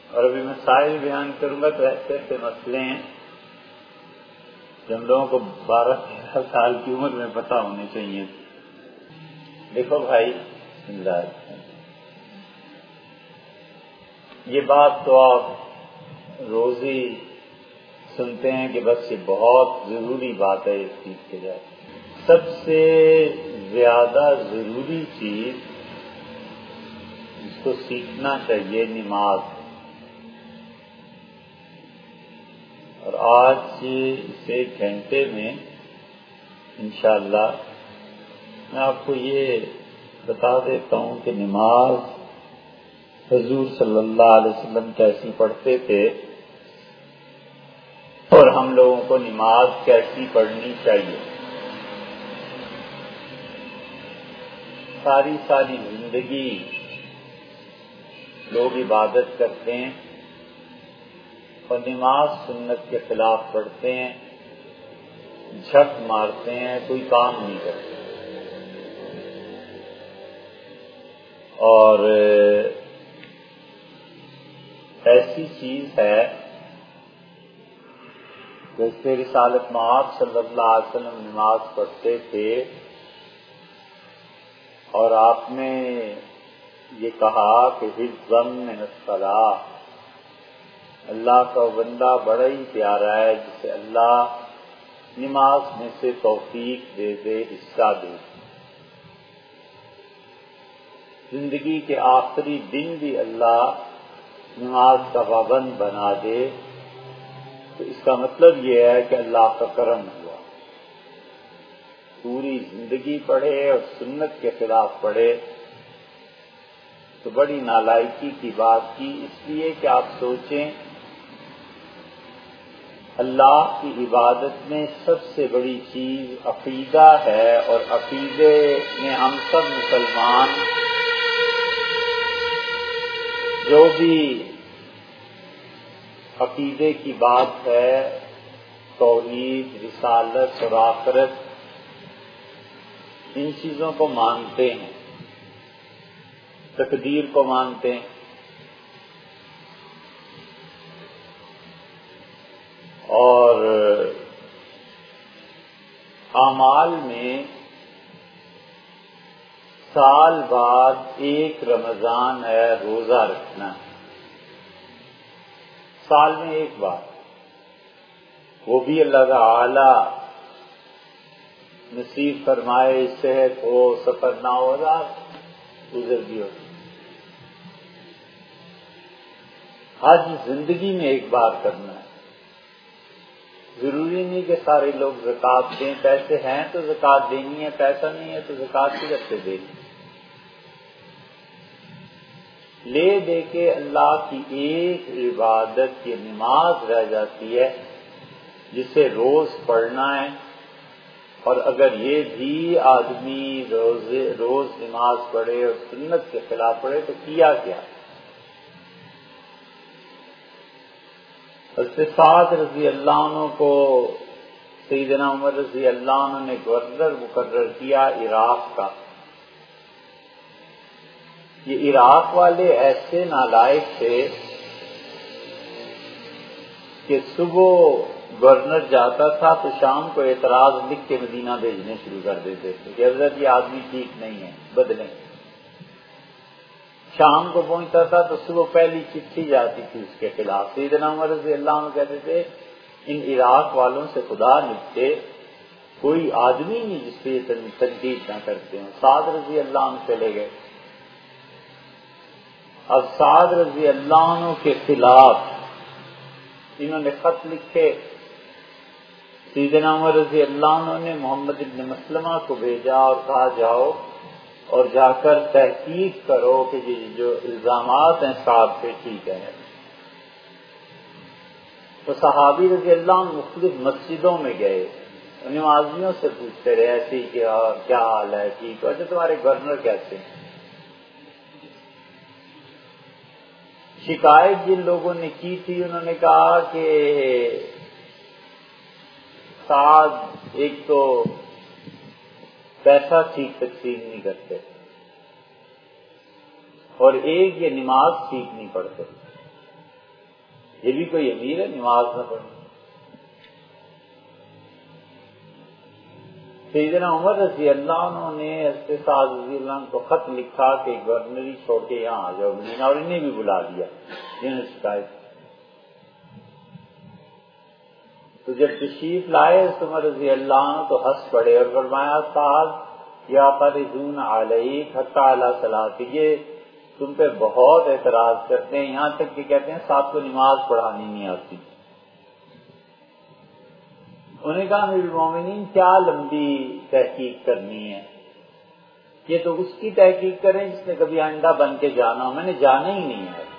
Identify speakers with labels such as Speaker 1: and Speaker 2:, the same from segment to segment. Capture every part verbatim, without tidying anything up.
Speaker 1: اور ابھی مسائل بیان کروں گا تو ایسے ایسے مسئلے ہیں جو ہم لوگوں کو بارہ تیرہ سال کی عمر میں پتہ ہونے چاہیے. دیکھو بھائی، بسم اللہ، یہ بات تو آپ روز ہی سنتے ہیں کہ بس یہ بہت ضروری بات ہے اس چیز کے جائے. سب سے زیادہ ضروری چیز جس کو سیکھنا چاہیے نماز. اور آج اس ایک گھنٹے میں انشاءاللہ میں آپ کو یہ بتا دیتا ہوں کہ نماز حضور صلی اللہ علیہ وسلم کیسی پڑھتے تھے اور ہم لوگوں کو نماز کیسی پڑھنی چاہیے. ساری ساری زندگی لوگ عبادت کرتے ہیں اور نماز سنت کے خلاف پڑھتے ہیں، جھک مارتے ہیں، کوئی کام نہیں کرتے. اور ایسی چیز ہے جیسے رسالت مآب صلی اللہ علیہ وسلم نماز پڑھتے تھے اور آپ نے یہ کہا کہ حفظا من الصلاۃ، اللہ کا بندہ بڑا ہی پیارا ہے جسے اللہ نماز میں سے توفیق دے دے، حصہ دے. زندگی کے آخری دن بھی اللہ نماز کا پابند بنا دے تو اس کا مطلب یہ ہے کہ اللہ کا کرم ہوا. پوری زندگی پڑھے اور سنت کے خلاف پڑھے تو بڑی نالائکی کی بات کی. اس لیے کہ آپ سوچیں، اللہ کی عبادت میں سب سے بڑی چیز عقیدہ ہے، اور عقیدے میں ہم سب مسلمان جو بھی عقیدے کی بات ہے، توحید، رسالت اور آخرت، ان چیزوں کو مانتے ہیں، تقدیر کو مانتے ہیں. اور اعمال میں سال بعد ایک رمضان ہے روزہ رکھنا، سال میں ایک بار، وہ بھی اللہ تعالی نصیب فرمائے، صحت ہو، سفر نہ ہو رہا، گزر بھی ہو. حج زندگی میں ایک بار کرنا ہے. ضروری نہیں کہ سارے لوگ زکوٰۃ دیں، پیسے ہیں تو زکوٰۃ دینی ہے، پیسہ نہیں ہے تو زکوٰۃ کدھر سے دینی. لے دے کے اللہ کی ایک عبادت، یہ نماز رہ جاتی ہے جسے روز پڑھنا ہے. اور اگر یہ بھی آدمی روز روز نماز پڑھے اور سنت کے خلاف پڑھے تو کیا کیا. حضرت سعد رضی اللہ عنہ کو سیدنا عمر رضی اللہ عنہ نے گورنر مقرر کیا عراق کا. یہ عراق والے ایسے نالائق تھے کہ صبح گورنر جاتا تھا تو شام کو اعتراض لکھ کے مدینہ بھیجنے شروع کر دیتے تھے کہ حضرت یہ آدمی ٹھیک نہیں ہے، بدلیں. شام کو پہنچتا تھا تو صبح پہلی چٹھی جاتی تھی اس کے خلاف. سیدنا عمر رضی اللہ عنہ کہتے تھے ان عراق والوں سے خدا لکھتے کوئی آدمی نہیں جس پہ یہ تنقید نہ کرتے ہیں. سعد رضی اللہ عنہ چلے گئے. اب سعد رضی اللہ عنہ کے خلاف انہوں نے خط لکھے. سیدنا عمر رضی اللہ عنہ نے محمد ابن مسلمہ کو بھیجا اور کہا جاؤ اور جا کر تحقیق کرو کہ یہ جو الزامات ہیں صاحب سے ٹھیک ہے. تو صحابی رضی اللہ عنہ مختلف مسجدوں میں گئے، نمازیوں سے پوچھتے رہے ایسی کہ کیا حال ہے، ٹھیک ہے، تمہارے گورنر کیسے ہیں. شکایت جن لوگوں نے کی تھی انہوں نے کہا کہ سعد ایک تو پیسہ ٹھیک تقسیم نہیں کرتے اور ایک یہ نماز ٹھیک نہیں پڑھتے. یہ بھی کوئی امیر ہے نماز نہ پڑھے؟ سیدنا عمر رضی اللہ عنہ نے حضرت سعد رضی اللہ عنہ کو خط لکھا کہ گورنری چھوڑ کے یہاں آ جاؤ مدینہ، اور انہیں بھی بلا لیا جنہوں نے شکایت. تو جب تشریف لائے عمر رضی اللہ عنہ تو ہنس پڑے اور فرمایا سعد یا قرضون علیک حتی علی صلاۃ، یہ تم پہ بہت اعتراض کرتے ہیں، یہاں تک کہ کہتے ہیں صاحب کو نماز پڑھانی نہیں آتی. انہوں نے کہا امیر المومنین کیا لمبی تحقیق کرنی ہے، یہ تو اس کی تحقیق کریں جس نے کبھی انڈا بن کے جانا ہو، میں نے جانا ہی نہیں ہے.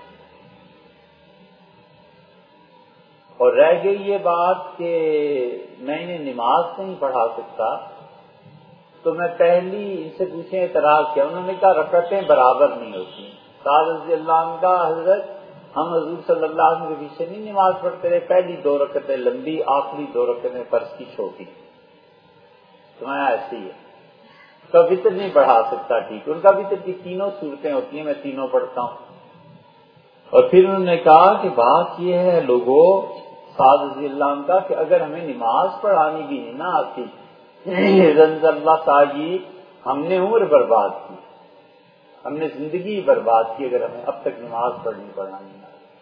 Speaker 1: اور رہ گئی یہ بات کہ میں انہیں نماز نہیں پڑھا سکتا، تو میں پہلی ان سے پوچھیں اعتراض کیا؟ انہوں نے کہا رکعتیں برابر نہیں ہوتی. سعد رضی اللہ عنہ کا حضرت ہم حضور صلی اللہ علیہ وسلم کے پیچھے نہیں نماز پڑھتے رہے، پہلی دو رکعتیں لمبی، آخری دو رکعتیں فرض کی چھوٹی. تمہارا ایسے ہی ہے. تو وتر نہیں پڑھا سکتا، ٹھیک، ان کا وتر کی تینوں صورتیں ہوتی ہیں، میں تینوں پڑھتا ہوں. اور پھر انہوں نے کہا کہ بات یہ ہے لوگوں سعد رضی اللہ عنہ کا کہ اگر ہمیں نماز پڑھانی بھی نہیں نہ آتی، رنز اللہ ساجی، ہم نے عمر برباد کی، ہم نے زندگی برباد کی اگر ہمیں اب تک نماز پڑھنی پڑھانی نہ.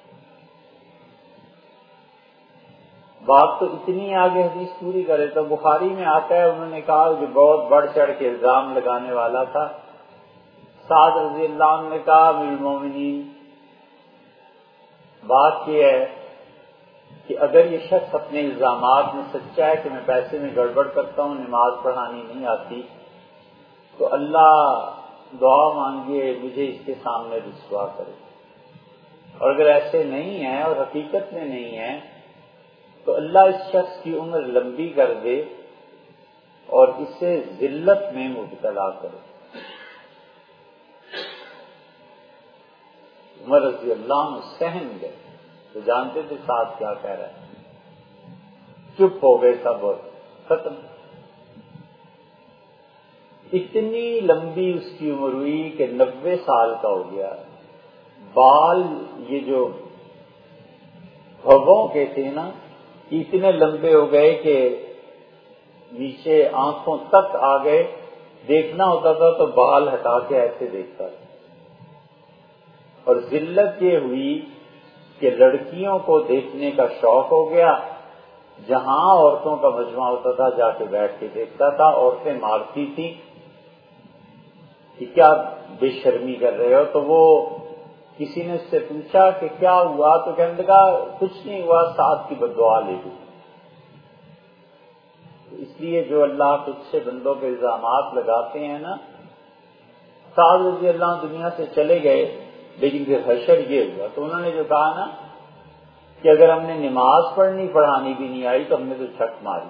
Speaker 1: بات تو اتنی آگے حدیث پوری کرے تو بخاری میں آتا ہے، انہوں نے کہا جو بہت بڑھ چڑھ کے الزام لگانے والا تھا سعد رضی اللہ عنہ نے کہا امیر المومنین بات یہ ہے کہ اگر یہ شخص اپنے الزامات میں سچا ہے کہ میں پیسے میں گڑبڑ کرتا ہوں، نماز پڑھانی نہیں آتی، تو اللہ دعا مانگیے مجھے اس کے سامنے رسوا کرے. اور اگر ایسے نہیں ہے اور حقیقت میں نہیں ہے تو اللہ اس شخص کی عمر لمبی کر دے اور اسے ذلت میں مبتلا کرے. عمر رضی اللہ عنہ سہم گئے تو جانتے تھے ساتھ کیا کہہ رہا ہے، چپ ہو گئے سب اور ختم. اتنی لمبی اس کی عمر ہوئی کہ نبے سال کا ہو گیا. بال یہ جو بھووں کے تھے نا اتنے لمبے ہو گئے کہ نیچے آنکھوں تک آ گئے، دیکھنا ہوتا تھا تو بال ہٹا کے ایسے دیکھتا تھا. اور ذلت یہ ہوئی کہ لڑکیوں کو دیکھنے کا شوق ہو گیا، جہاں عورتوں کا مجمع ہوتا تھا جا کے بیٹھ کے دیکھتا تھا. عورتیں مارتی تھی کہ کیا بے شرمی کر رہے ہو، تو وہ کسی نے اس سے پوچھا کہ کیا ہوا، تو کہنے لگا کچھ نہیں ہوا، ساتھ کی بددعا لے لی. اس لیے جو اللہ خود سے بندوں پہ الزامات لگاتے ہیں نا، سعد رضی اللہ عنہ دنیا سے چلے گئے لیکن پھر حشر یہ ہوا. تو انہوں نے جو کہا نا کہ اگر ہم نے نماز پڑھنی پڑھانی بھی نہیں آئی تو ہم نے تو چھک ماری.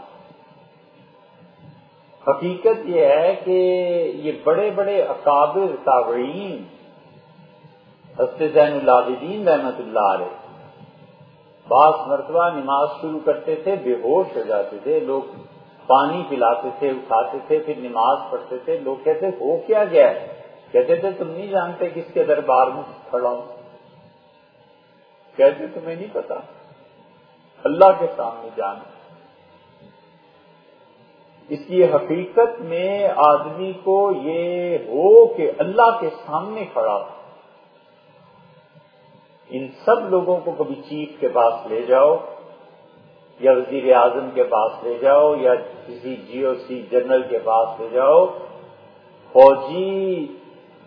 Speaker 1: حقیقت یہ ہے کہ یہ بڑے بڑے اکابر تابعین حضرت زین العابدین رحمت اللہ علیہ بعض مرتبہ نماز شروع کرتے تھے بے ہوش ہو جاتے تھے، لوگ پانی پلاتے تھے اٹھاتے تھے پھر نماز پڑھتے تھے. لوگ کہتے ہو کیا گیا ہے، کہتے تھے تم نہیں جانتے کس کے دربار میں کھڑا ہوں. کہتے تمہیں نہیں پتا، اللہ کے سامنے جانا. اس لیے حقیقت میں آدمی کو یہ ہو کہ اللہ کے سامنے کھڑا ہو. ان سب لوگوں کو کبھی چیف کے پاس لے جاؤ یا وزیر اعظم کے پاس لے جاؤ یا کسی جی او سی جنرل کے پاس لے جاؤ، فوجی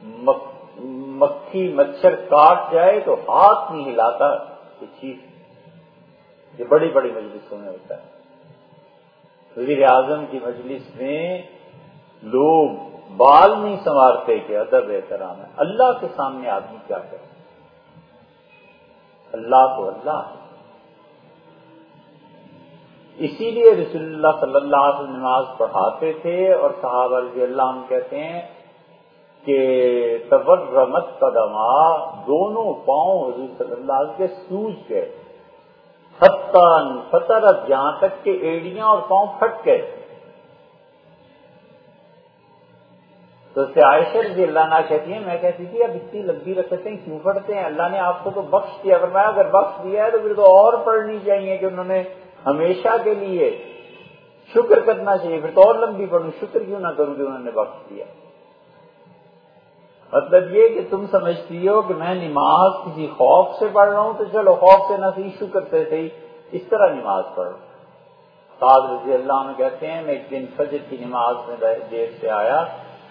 Speaker 1: مکھی مچھر کاٹ جائے تو ہاتھ نہیں ہلاتا کہ چیف. یہ بڑی بڑی مجلسوں میں ہوتا ہے. وزیر اعظم کی مجلس میں لوگ بال نہیں سنوارتے کہ ادب احترام ہے. اللہ کے سامنے آدمی کیا کرے، اللہ تو اللہ ہے. اسی لیے رسول اللہ صلی اللہ علیہ وسلم نماز پڑھاتے تھے اور صحابہ رضی اللہ عنہ کہتے ہیں کہ تورمت قدما، دونوں پاؤں حضور صلی اللہ علیہ وسلم کے سوج گئے، حتیٰ فترت، جہاں تک کہ ایڑیاں اور پاؤں پھٹ گئے. تو اس سے عائشہ رضی اللہ عنہا کہتی ہیں میں کہتی تھی اب اتنی لمبی رکعتیں کیوں پڑھتے ہیں، اللہ نے آپ کو تو بخش دیا، فرمایا اگر بخش دیا ہے تو پھر تو اور پڑھنی چاہیے کہ انہوں نے ہمیشہ کے لیے شکر کرنا چاہیے، پھر تو اور لمبی پڑھوں، شکر کیوں نہ کروں کہ انہوں نے بخش دیا۔ مطلب یہ کہ تم سمجھتی ہو کہ میں نماز کسی خوف سے پڑھ رہا ہوں تو چلو خوف سے نہ صحیح شکر سے صحیح اس طرح نماز پڑھو۔ سعد رضی اللہ عنہ کہتے ہیں میں ایک دن فجر کی نماز میں دیر سے آیا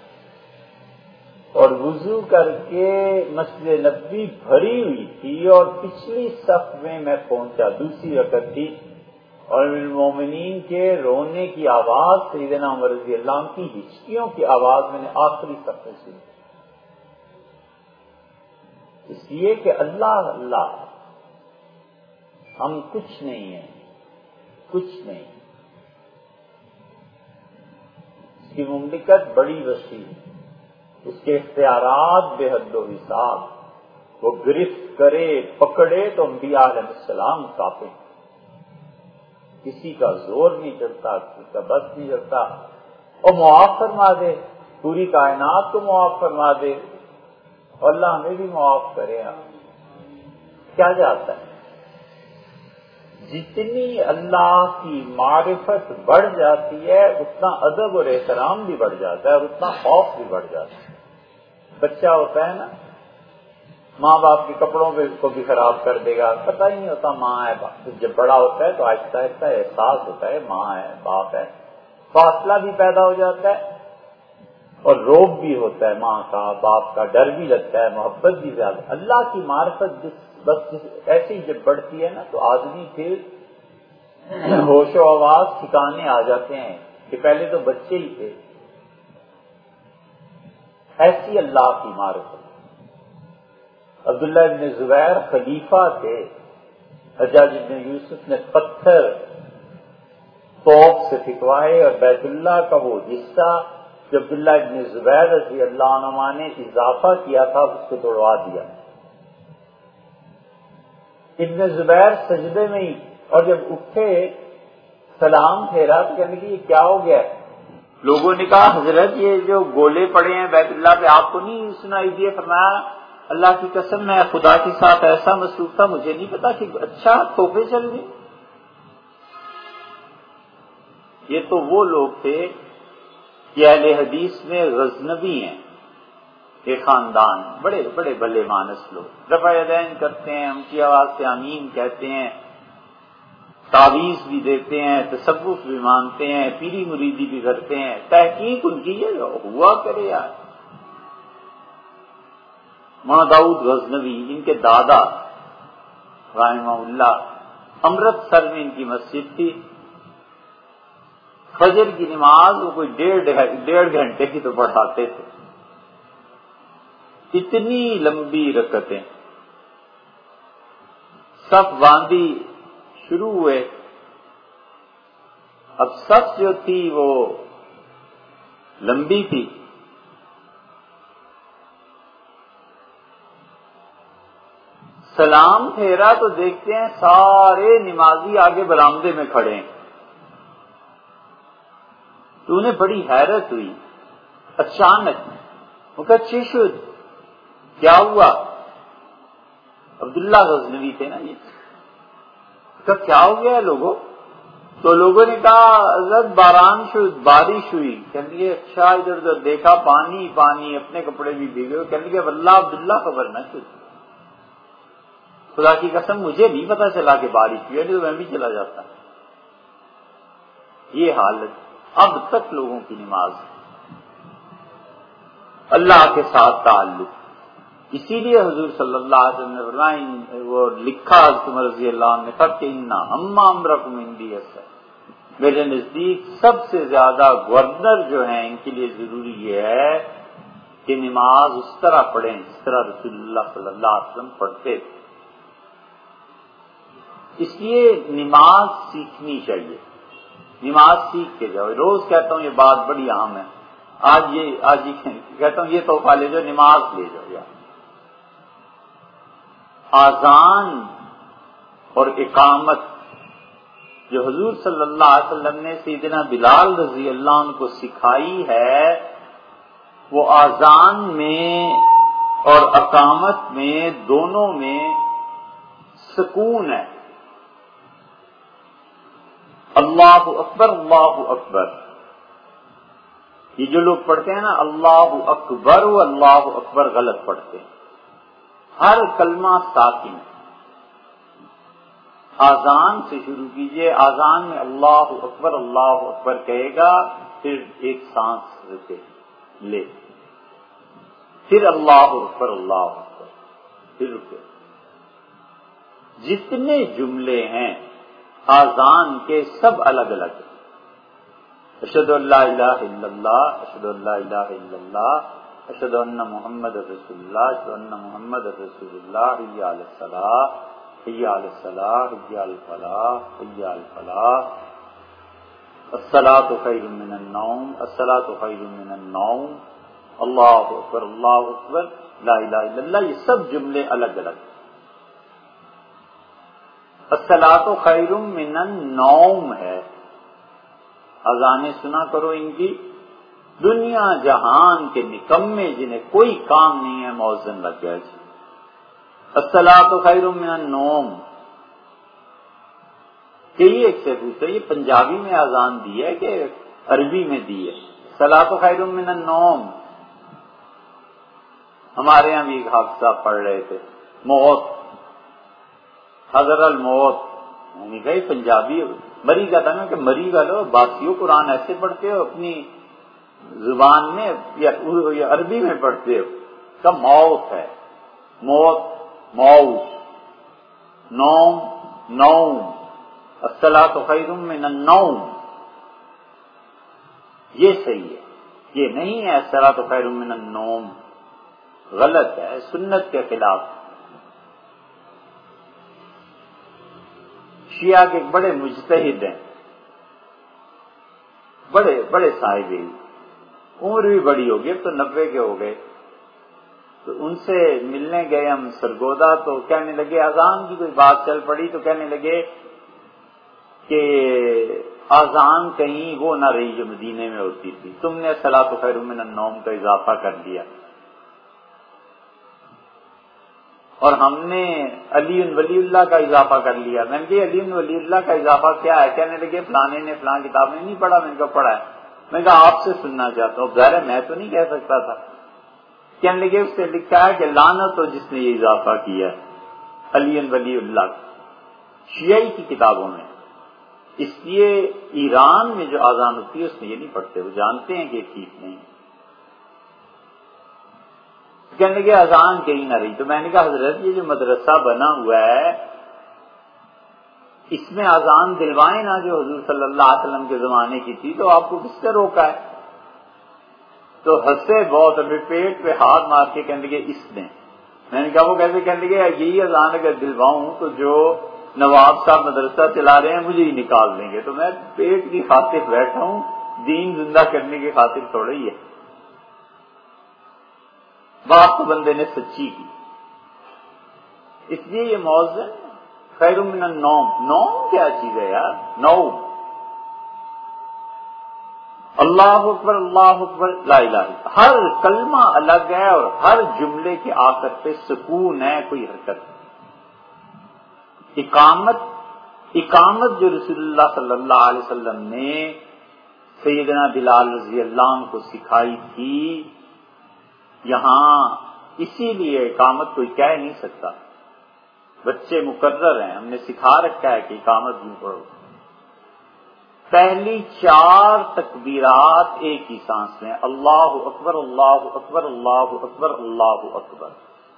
Speaker 1: اور وضو کر کے مسجد نبوی بھری ہوئی تھی اور پچھلی صف میں میں پہنچا، دوسری رکعت تھی، اور المومنین کے رونے کی آواز سیدنا عمر رضی اللہ عنہ کی ہچکیوں کی آواز میں نے آخری صف میں سنی، اس لیے کہ اللہ اللہ ہم کچھ نہیں ہیں، کچھ نہیں، اس کی مملکت بڑی وسیع، اس کے اختیارات بے حد و حساب، وہ گرفت کرے پکڑے تو انبیاء علیہ السلام کافی، کسی کا زور نہیں چلتا، کسی کا بس نہیں چلتا، اور معاف فرما دے، پوری کائنات کو معاف فرما دے، اور اللہ ہمیں بھی معاف کرے۔ کیا جاتا ہے جتنی اللہ کی معرفت بڑھ جاتی ہے اتنا ادب اور احترام بھی بڑھ جاتا ہے اور اتنا خوف بھی بڑھ جاتا ہے۔ بچہ ہوتا ہے نا، ماں باپ کے کپڑوں پہ کو بھی خراب کر دے گا، پتہ ہی نہیں ہوتا ماں ہے باپ، جب بڑا ہوتا ہے تو آہستہ آہستہ احساس ہوتا ہے ماں ہے باپ ہے، فاصلہ بھی پیدا ہو جاتا ہے اور روب بھی ہوتا ہے ماں کا باپ کا، ڈر بھی لگتا ہے، محبت بھی زیادہ۔ اللہ کی معرفت جس بس ایسی جب بڑھتی ہے نا تو آدمی پھر ہوش و آواز ٹھکانے آ جاتے ہیں کہ پہلے تو بچے ہی تھے، ایسی اللہ کی معرفت۔ عبداللہ ابن زبیر خلیفہ تھے، حجاج ابن یوسف نے پتھر توپ سے پھینکوائے اور بیت اللہ کا وہ حصہ جو عبداللہ ابن زبیر رضی اللہ عنہ نے اضافہ کیا تھا اس کو توڑوا دیا۔ ابن زبیر سجدے میں ہی، اور جب اٹھے سلام پھیرا تو کہنے کہ یہ کیا ہو گیا؟ لوگوں نے کہا حضرت یہ جو گولے پڑے ہیں بیت اللہ پہ آپ کو نہیں سنائی دیے؟ فرمایا اللہ کی قسم میں خدا کے ساتھ ایسا مصروف تھا مجھے نہیں پتا کہ اچھا توپے چل گئے۔ یہ تو وہ لوگ تھے کہ اہل حدیث میں غزنوی ہیں، ایک خاندان، بڑے بڑے بھلے مانس لوگ، رفع یدین کرتے ہیں، ان کی آواز سے آمین کہتے ہیں، تعویذ بھی دیتے ہیں، تصوف بھی مانتے ہیں، پیری مریدی بھی کرتے ہیں، تحقیق ان کی یہ ہوا کرے یار۔ مولانا داؤد غزنوی ان کے دادا رحمہ اللہ، امرتسر میں ان کی مسجد تھی، فجر کی نماز وہ کوئی ڈیڑھ ڈیڑھ گھنٹے کی تو پڑھاتے تھے، اتنی لمبی رکعتیں، صف باندھی شروع ہوئے، اب صف جو تھی وہ لمبی تھی، سلام پھیرا تو دیکھتے ہیں سارے نمازی آگے برآمدے میں کھڑے ہیں، تو انہیں بڑی حیرت ہوئی، اچانک وہ کہا چشد کیا ہوا؟ عبداللہ غزنوی تھے نا یہ، کہا کیا ہو گیا لوگوں؟ تو لوگوں نے کہا حضرت باران شد، بارش ہوئی۔ کہنے لگے اچھا، ادھر ادھر دیکھا پانی پانی، اپنے کپڑے بھی بھیگے، کہنے لگے واللہ عبداللہ خبر نہ شد، خدا کی قسم مجھے نہیں پتا چلا کہ بارش ہوئی، نہیں تو میں بھی چلا جاتا۔ یہ حالت اب تک لوگوں کی نماز، اللہ کے ساتھ تعلق، اسی لیے حضور صلی اللہ علیہ وسلم نے فرمایا، وہ لکھا حضرت عمر رضی اللہ عنہ نے خط کہ انا ہم امرکم عندی اثر، میرے نزدیک سب سے زیادہ گورنر جو ہیں ان کے لیے ضروری یہ ہے کہ نماز اس طرح پڑھیں جس طرح رسول اللہ صلی اللہ علیہ وسلم پڑھتے تھے۔ اس لیے نماز سیکھنی چاہیے، نماز سیکھ کے جاؤ۔ روز کہتا ہوں یہ بات بڑی اہم ہے، آج یہ آج یہ کہتا ہوں یہ تحفہ لے جاؤ، نماز لے جاؤ یار۔ آذان اور اقامت جو حضور صلی اللہ علیہ وسلم نے سیدنا بلال رضی اللہ عنہ کو سکھائی ہے، وہ آذان میں اور اقامت میں دونوں میں سکون ہے. اللہ اکبر اللہ اکبر، یہ جو لوگ پڑھتے ہیں نا اللہ اکبر و اللہ اکبر غلط پڑھتے ہیں. ہر کلمہ ساکن. آذان سے شروع کیجئے، آذان میں اللہ اکبر اللہ اکبر کہے گا، پھر ایک سانس رکے لے، پھر اللہ اکبر اللہ اکبر، پھر رکے. جتنے جملے ہیں آذان کے سب الگ الگ ہیں. اشہد ان لا الہ الا اللہ، اشہد ان لا الہ الا اللہ، اشہد ان محمد رسول اللہ، اشہد ان محمد رسول اللہ، حی علی الصلاۃ، حی علی الصلاۃ، حی علی الفلاح، حی علی الفلاح، الصلاۃ خیر من النوم، الصلاۃ خیر من النوم، اللہ اکبر اللہ اکبر، لا الہ الا اللہ. یہ سب جملے الگ الگ. الصلاۃ خیر من النوم ہے. اذانیں سنا کرو ان کی. دنیا جہان کے نکمے جنہیں کوئی کام نہیں ہے مؤذن لگ گیا جی. الصلاۃ خیر من النوم. کہ یہ ایک سے پوچھتا یہ پنجابی میں اذان دی ہے کہ عربی میں دی ہے؟ الصلاۃ خیر من النوم. ہمارے یہاں بھی ایک حافظ صاحب پڑھ رہے تھے موت، حضر الموت. یعنی کہ پنجابی مری کا تھا نا کہ مری کا لو باقیوں قرآن ایسے پڑھتے ہو اپنی زبان میں یا عربی میں پڑھتے ہو؟ کا موت ہے، موت موت، نوم نوم. الصلاۃ خیر من النوم. یہ صحیح ہے، یہ نہیں ہے الصلاۃ خیر من النوم. غلط ہے، سنت کے خلاف. شیعہ کے بڑے مجتہد ہیں، بڑے بڑے صاحب علم، عمر بھی بڑی ہوگی، اب تو نبے کے ہو گئے. تو ان سے ملنے گئے ہم سرگودا، تو کہنے لگے اذان کی کوئی بات چل پڑی تو کہنے لگے کہ اذان کہیں وہ نہ رہی جو مدینے میں ہوتی تھی، تم نے الصلاۃ خیر من النوم کا اضافہ کر دیا. اور ہم نے علی ولی اللہ کا اضافہ کر لیا. میں نے کہا علی ولی اللہ کا اضافہ کیا ہے؟ کہنے لگے فلانے نے فلاں کتاب میں نہیں پڑھا. میں نے کہا پڑھا ہے. میں نے کہا آپ سے سننا چاہتا ہوں. ظاہر ہے میں تو نہیں کہہ سکتا تھا. کہنے لگے اس سے لکھا ہے کہ لعنت ہو جس نے یہ اضافہ کیا ہے علی ولی اللہ شیعی کی کتابوں میں. اس لیے ایران میں جو اذان ہوتی ہے اس میں یہ نہیں پڑھتے، وہ جانتے ہیں کہ یہ ٹھیک نہیں. کہنے لگے اذان کہیں نہ رہی. تو میں نے کہا حضرت یہ جو مدرسہ بنا ہوا ہے اس میں اذان دلوائیں نا جو حضور صلی اللہ علیہ وسلم کے زمانے کی تھی، تو آپ کو کس سے روکا ہے؟ تو ہنسے بہت، ابھی پیٹ پہ ہاتھ مار کے کہنے لگے اس نے. میں نے کہا وہ کیسے؟ کہنے لگے یہی اذان اگر دلواؤں تو جو نواب صاحب مدرسہ چلا رہے ہیں مجھے ہی نکال دیں گے. تو میں پیٹ کی خاطر بیٹھا ہوں، دین زندہ کرنے کی خاطر تھوڑا ہی ہے. بات تو بندے نے سچی کی. اس لیے یہ مؤذن خیر من النوم. نوم کیا چیز ہے یار؟ نوم. اللہ اکبر اللہ اکبر لا الہ الا. ہر کلمہ الگ ہے اور ہر جملے کے آخر پہ سکون ہے، کوئی حرکت. اقامت اقامت جو رسول اللہ صلی اللہ علیہ وسلم نے سیدنا بلال رضی اللہ عنہ کو سکھائی تھی، یہاں اسی لیے اقامت کوئی کہہ نہیں سکتا. بچے مقرر ہیں، ہم نے سکھا رکھا ہے کہ اقامت بھی پڑھو. پہلی چار تکبیرات ایک ہی سانس میں، اللہ اکبر اللہ اکبر اللہ اکبر اللہ اکبر.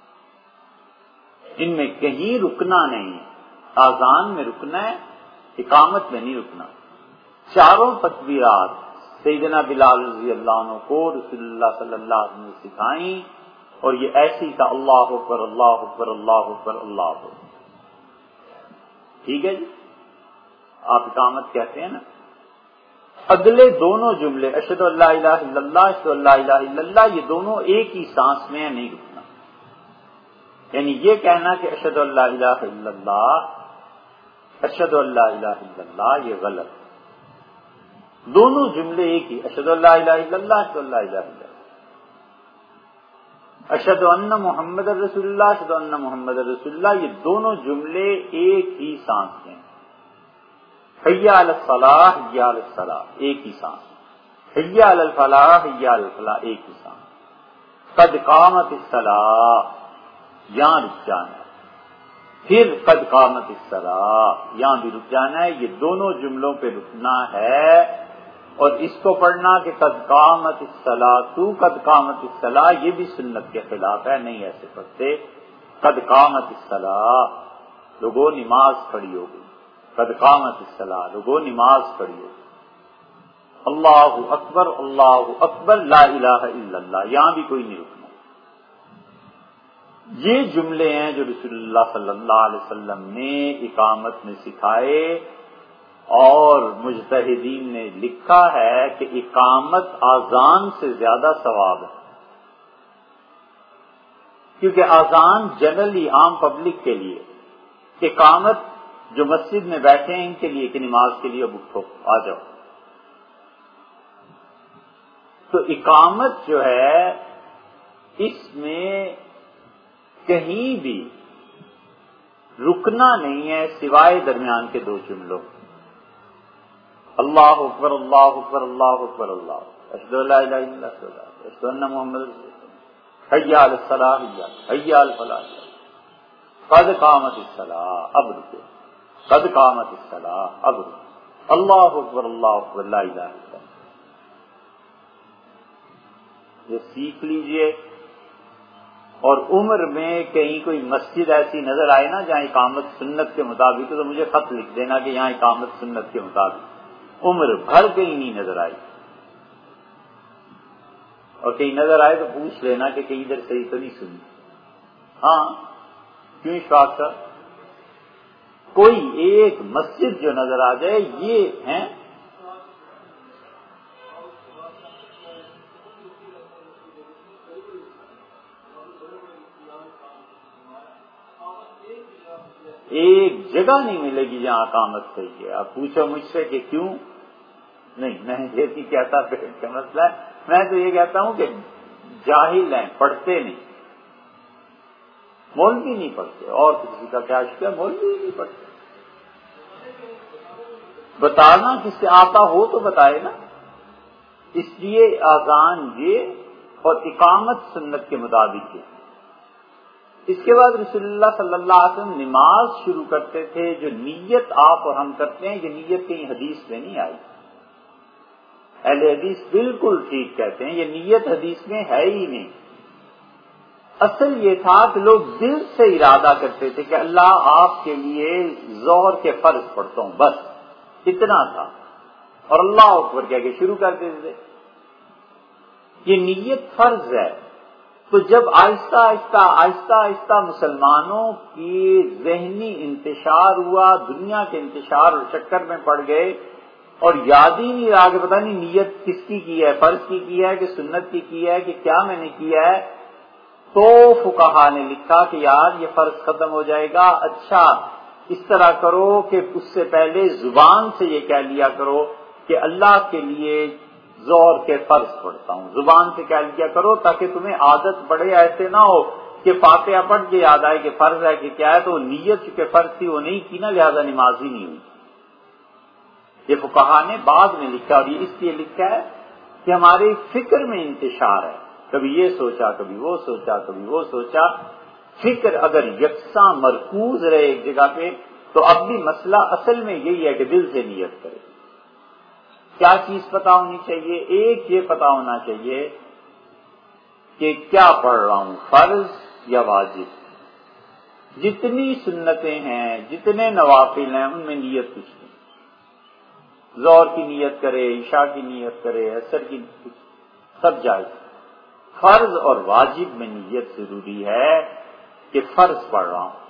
Speaker 1: ان میں کہیں رکنا نہیں ہے. آذان میں رکنا ہے، اقامت میں نہیں رکنا. چاروں تکبیرات سیدنا بلال رضی اللہ عنہ کو رسول اللہ صلی اللہ علیہ وسلم نے سکھائیں، اور یہ ایسی تھا اللہ اکبر اللہ اکبر اللہ اکبر اللہ اکبر. ٹھیک ہے جی، آپ اقامت کہتے ہیں نا. اگلے دونوں جملے اشہد ان لا الہ الا اللہ اشہد ان لا الہ الا اللہ، یہ دونوں ایک ہی سانس میں نہیں رکنا. یعنی یہ کہنا کہ اشہد ان لا الہ الا اللہ اشہد ان لا الہ الا اللہ یہ غلط. دونوں جملے ایک ہی، اشہد ان لا الہ الا اللہ اشہد ان لا الہ الا اللہ. اشہد ان محمد رسول اللہ، اشہد ان محمد رسول اللہ، یہ دونوں جملے ایک ہی سانس ہیں. حی علی الصلاح، حی علی الصلاح ایک ہی سانس. حی علی الفلاح، حی علی الفلاح ایک ہی سانس. قد قامت الصلاح یہاں رک جانا ہے، پھر قد قامت الصلاح یہاں بھی رک جانا ہے. یہ دونوں جملوں پہ رکنا ہے. اور اس کو پڑھنا کہ قد قامت الصلاح تو قد قامت الصلاح یہ بھی سنت کے خلاف ہے، نہیں ایسے پڑھتے. قد قامت الصلاح لوگوں نماز پڑھی ہوگی، قد قامت الصلاح لوگوں نماز پڑھی ہوگی. اللہ اکبر اللہ اکبر لا الہ الا اللہ یہاں بھی کوئی نہیں رکنا. یہ جملے ہیں جو رسول اللہ صلی اللہ علیہ وسلم نے اقامت میں سکھائے، اور مجتہدین نے لکھا ہے کہ اقامت آذان سے زیادہ ثواب ہے، کیونکہ آذان جنرلی عام پبلک کے لیے، اقامت جو مسجد میں بیٹھے ہیں ان کے لیے کہ نماز کے لیے اب اٹھو آ جاؤ. تو اقامت جو ہے اس میں کہیں بھی رکنا نہیں ہے سوائے درمیان کے دو جملوں. اللہ اکبر اللہ اکبر اللہ اکبر اللہ اشہد ان لا الہ الا اللہ اشہد ان محمد رسول اللہ حی علی الصلاح حی علی الفلاح قد قامت الصلاح اب رکے قد قامت الصلاح اب رکے اللہ اکبر اللہ اکبر لا الہ الا اللہ. یہ سیکھ لیجئے. اور عمر میں کہیں کوئی مسجد ایسی نظر آئے نا جہاں اقامت سنت کے مطابق تو مجھے خط لکھ دینا کہ یہاں اقامت سنت کے مطابق. عمر بھر کہیں نہیں نظر آئی، اور کہیں نظر آئے تو پوچھ لینا کہ کہیں ادھر صحیح تو نہیں سنی. ہاں کیوں اشفاق کا کوئی ایک مسجد جو نظر آ جائے یہ ہیں. ایک جگہ نہیں ملے گی جہاں اقامت صحیح ہے. آپ پوچھو مجھ سے کہ کیوں نہیں، میں یہ نہیں کہتا پیٹ کا مسئلہ ہے، میں تو یہ کہتا ہوں کہ جاہل ہیں، پڑھتے نہیں، مولوی نہیں پڑھتے. اور کسی کا کیا شکر ہے مولوی نہیں پڑھتے. بتانا کس سے آتا ہو تو بتائے نا. اس لیے اذان یہ اور اقامت سنت کے مطابق ہے. اس کے بعد رسول اللہ صلی اللہ علیہ وسلم نماز شروع کرتے تھے. جو نیت آپ اور ہم کرتے ہیں یہ نیت کہیں حدیث میں نہیں آئی. اہل حدیث بالکل ٹھیک کہتے ہیں یہ نیت حدیث میں ہے ہی نہیں. اصل یہ تھا کہ لوگ دل سے ارادہ کرتے تھے کہ اللہ آپ کے لیے ظہر کے فرض پڑھتا ہوں، بس اتنا تھا، اور اللہ اکبر کہہ کے شروع کر دیتے تھے. یہ نیت فرض ہے. تو جب آہستہ آہستہ آہستہ آہستہ مسلمانوں کی ذہنی انتشار ہوا، دنیا کے انتشار اور چکر میں پڑ گئے اور یاد ہی نہیں رہا کہ پتہ نہیں نیت کس کی کی ہے، فرض کی کی ہے کہ سنت کی کی ہے کہ کیا میں نے کیا ہے. تو فقہا نے لکھا کہ یار یہ فرض ختم ہو جائے گا. اچھا اس طرح کرو کہ اس سے پہلے زبان سے یہ کہہ لیا کرو کہ اللہ کے لیے ظہر کے فرض پڑھتا ہوں. زبان سے کہہ لیا کرو تاکہ تمہیں عادت پڑے. ایسے نہ ہو کہ فاتحہ پڑھ کے یاد آئے کہ فرض ہے کہ کیا ہے، تو نیت چونکہ فرض تھی وہ نہیں کی نا، لہذا نماز ہی نہیں ہوئی. یہ فقہا نے بعد میں لکھا، اور یہ اس لیے لکھا ہے کہ ہمارے فکر میں انتشار ہے. کبھی یہ سوچا کبھی وہ سوچا کبھی وہ سوچا. فکر اگر یکساں مرکوز رہے ایک جگہ پہ تو اب بھی مسئلہ اصل میں یہی ہے کہ دل سے نیت کرے. کیا چیز پتا ہونی چاہیے؟ ایک یہ پتا ہونا چاہیے کہ کیا پڑھ رہا ہوں، فرض یا واجب. جتنی سنتیں ہیں جتنے نوافل ہیں ان میں نیت کچھ نہیں. ظہر کی نیت کرے، عشاء کی نیت کرے، عصر کی کچھ سب جائز. فرض اور واجب میں نیت ضروری ہے کہ فرض پڑھ رہا ہوں،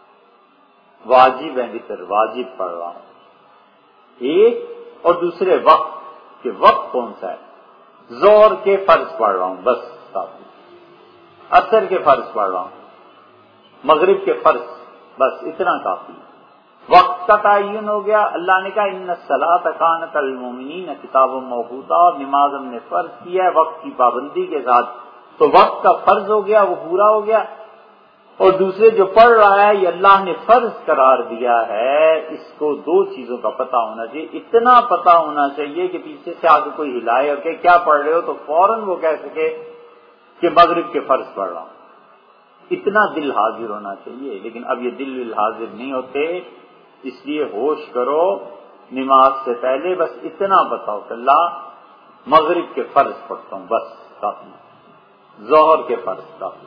Speaker 1: واجب ہے وتر واجب پڑھ رہا ہوں. ایک اور دوسرے وقت کہ وقت کون سا ہے. ظہر کے فرض پڑھ رہا ہوں بس کافی، عصر کے فرض پڑھ رہا ہوں، مغرب کے فرض بس اتنا کافی. وقت کا تعین ہو گیا. اللہ نے کہا ان الصلاۃ کانت علی المؤمنین کتابا موقوتا، اور نماز ہم نے فرض کیا ہے وقت کی پابندی کے ساتھ. تو وقت کا فرض ہو گیا، وہ پورا ہو گیا. اور دوسرے جو پڑھ رہا ہے یہ اللہ نے فرض قرار دیا ہے، اس کو دو چیزوں کا پتہ ہونا چاہیے. اتنا پتہ ہونا چاہیے کہ پیچھے سے آگے کوئی ہلائے اور کہ کیا پڑھ رہے ہو تو فوراً وہ کہہ سکے کہ مغرب کے فرض پڑھ رہا ہوں. اتنا دل حاضر ہونا چاہیے. لیکن اب یہ دل حاضر نہیں ہوتے، اس لیے ہوش کرو نماز سے پہلے بس اتنا بتاؤ کہ اللہ مغرب کے فرض پڑھتا ہوں، بس کافی. ظہر کے فرض کافی.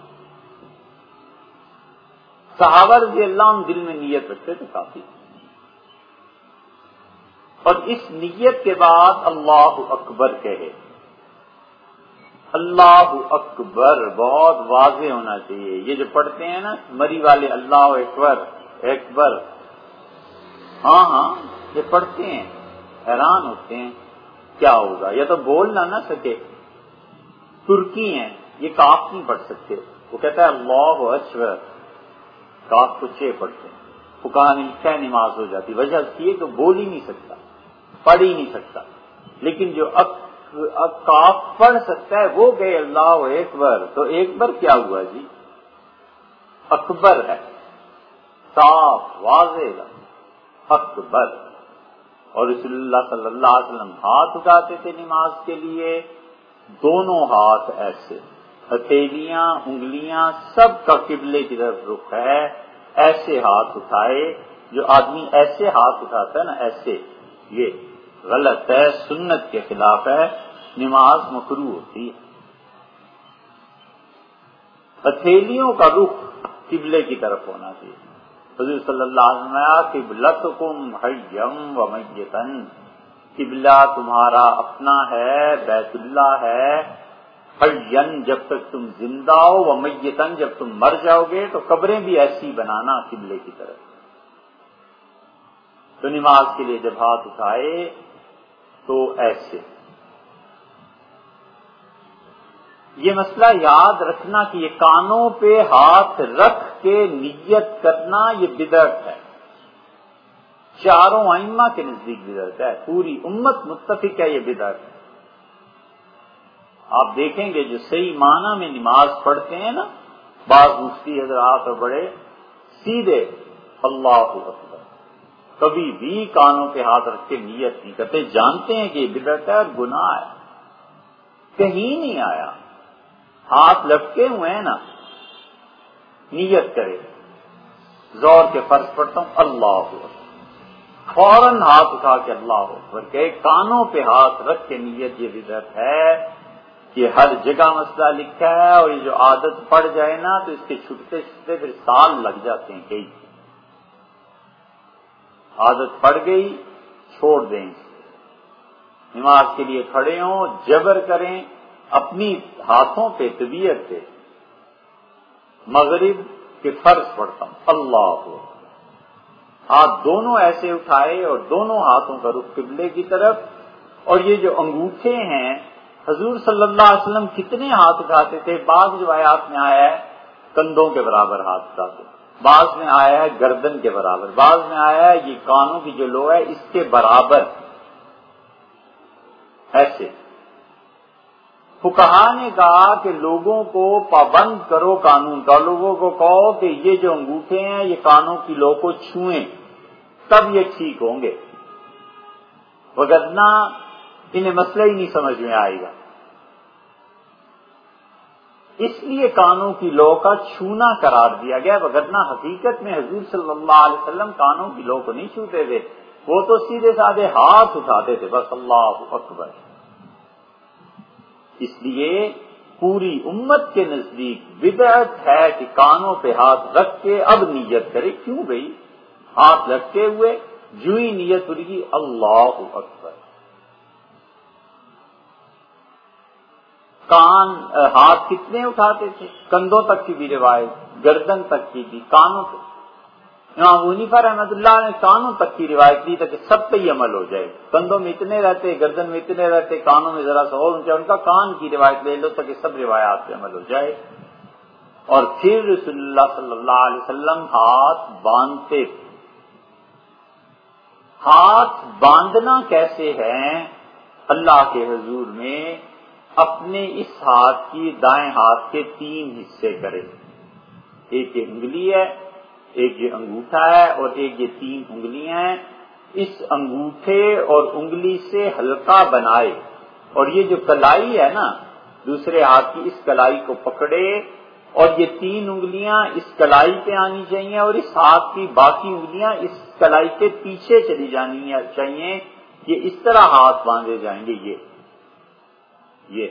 Speaker 1: صحابہ رضی اللہ عنہ دل میں نیت رکھتے تھے کافی. اور اس نیت کے بعد اللہ اکبر کہے. اللہ اکبر بہت واضح ہونا چاہیے. یہ جو پڑھتے ہیں نا مری والے اللہ اکبر اکبر، ہاں ہاں یہ پڑھتے ہیں حیران ہوتے ہیں کیا ہوگا. یا تو بول نہ نہ سکے، ترکی ہیں یہ کاف نہیں پڑھ سکتے. وہ کہتا ہے اللہ اکبر، کاف کو چھ پڑھتے ہیں. فقہا نے لکھا ہے نماز ہو جاتی. وجہ اس کی ہے کہ بول ہی نہیں سکتا، پڑھ ہی نہیں سکتا. لیکن جو اک کاف پڑھ سکتا ہے وہ گئے اللہ اکبر. تو اکبر کیا ہوا جی؟ اکبر ہے، صاف واضح اکبر. اور رسول اللہ صلی اللہ علیہ وسلم ہاتھ اٹھاتے تھے نماز کے لیے، دونوں ہاتھ ایسے، ہتھیلیاں انگلیاں سب کا قبلے کی طرف رخ ہے. ایسے ہاتھ اٹھائے. جو آدمی ایسے ہاتھ اٹھاتا ہے نا ایسے، یہ غلط ہے، سنت کے خلاف ہے، نماز مکروہ ہوتی ہے. ہتھیلیوں کا رخ قبلے کی طرف ہونا چاہیے. حضور صلی اللہ علیہ وسلم قبلتکم حیم و میتن، قبلہ تمہارا اپنا ہے، بیت اللہ ہے، حین جب تک تم زندہ ہو، و میتن جب تم مر جاؤ گے تو قبریں بھی ایسی بنانا قبلے کی طرف. تو نماز کے لیے جب ہاتھ اٹھائے تو ایسے. یہ مسئلہ یاد رکھنا کہ یہ کانوں پہ ہاتھ رکھ کے نیت کرنا یہ بدعت ہے. چاروں ائمہ کے نزدیک بدعت ہے، پوری امت متفق ہے یہ بدعت ہے. آپ دیکھیں گے جو صحیح معنی میں نماز پڑھتے ہیں نا، بعض مفتی حضرات اور بڑے سیدھے اللہ اکبر، کبھی بھی کانوں پہ ہاتھ رکھ کے نیت نہیں کرتے. جانتے ہیں کہ یہ بدعت ہے اور گناہ ہے. کہیں نہیں آیا ہاتھ لٹکے ہوئے ہیں نا، نیت کرے زور کے فرض پڑھتا ہوں اللہ اکبر، فوراً ہاتھ اٹھا کے اللہ اکبر کہ کانوں پہ ہاتھ رکھ کے نیت یہ بدعت ہے. کہ ہر جگہ مسئلہ لکھا ہے اور یہ جو عادت پڑ جائے نا تو اس کے چھٹتے چھٹتے پھر سال لگ جاتے ہیں. کئی عادت پڑ گئی چھوڑ دیں، نماز کے لیے کھڑے ہوں جبر کریں اپنی ہاتھوں پہ طبیعت پہ. مغرب کے فرض پڑھتا ہوں اللہ کو، ہاتھ دونوں ایسے اٹھائے اور دونوں ہاتھوں کا رخ قبلے کی طرف. اور یہ جو انگوٹھے ہیں حضور صلی اللہ علیہ وسلم کتنے ہاتھ اٹھاتے تھے؟ بعض روایات میں آیا ہے کندھوں کے برابر ہاتھ اٹھاتے، بعض میں آیا ہے گردن کے برابر، بعض میں آیا ہے یہ کانوں کی جو لو ہے اس کے برابر ایسے. فقہا نے کہا کہ لوگوں کو پابند کرو قانون کا، لوگوں کو کہو کہ یہ جو انگوٹھے ہیں یہ کانوں کی لو کو چھوئیں تب یہ ٹھیک ہوں گے، وگرنہ انہیں مسئلہ ہی نہیں سمجھ میں آئے گا. اس لیے کانوں کی لو کا چھونا قرار دیا گیا، وگرنہ حقیقت میں حضور صلی اللہ علیہ وسلم کانوں کی لو کو نہیں چھوتے تھے، وہ تو سیدھے سادھے ہاتھ اٹھاتے تھے بس اللہ اکبر. اس لیے پوری امت کے نزدیک بدعت ہے کہ کانوں پہ ہاتھ رکھ کے اب نیت کرے. کیوں گئی؟ ہاتھ لٹکے ہوئے جو ہی نیت ہوگی اللہ اکبر. کان ہاتھ کتنے اٹھاتے تھے؟ کندھوں تک کی بھی روایت، گردن تک کی بھی، کانوں تک. امام حنیفہ رحمۃ اللہ نے کانوں تک کی روایت دی تاکہ سب پہ ہی عمل ہو جائے. کندھوں میں اتنے رہتے، گردن میں اتنے رہتے، کانوں میں ذرا سا اور ان کا کان کی روایت لے لو تاکہ سب روایات پہ عمل ہو جائے. اور پھر رسول اللہ صلی اللہ علیہ وسلم ہاتھ باندھتے تھے. ہاتھ باندھنا کیسے ہے اللہ کے حضور میں؟ اپنے اس ہاتھ کی دائیں ہاتھ کے تین حصے کرے، ایک یہ انگلی ہے، ایک یہ انگوٹھا ہے اور ایک یہ تین انگلیاں ہیں، اس انگوٹھے اور انگلی سے حلقہ بنائے اور یہ جو کلائی ہے نا دوسرے ہاتھ کی، اس کلائی کو پکڑے اور یہ تین انگلیاں اس کلائی پہ آنی چاہیے اور اس ہاتھ کی باقی انگلیاں اس کلائی کے پیچھے چلی جانی چاہیے. یہ اس طرح ہاتھ باندھے جائیں گے. یہ یہ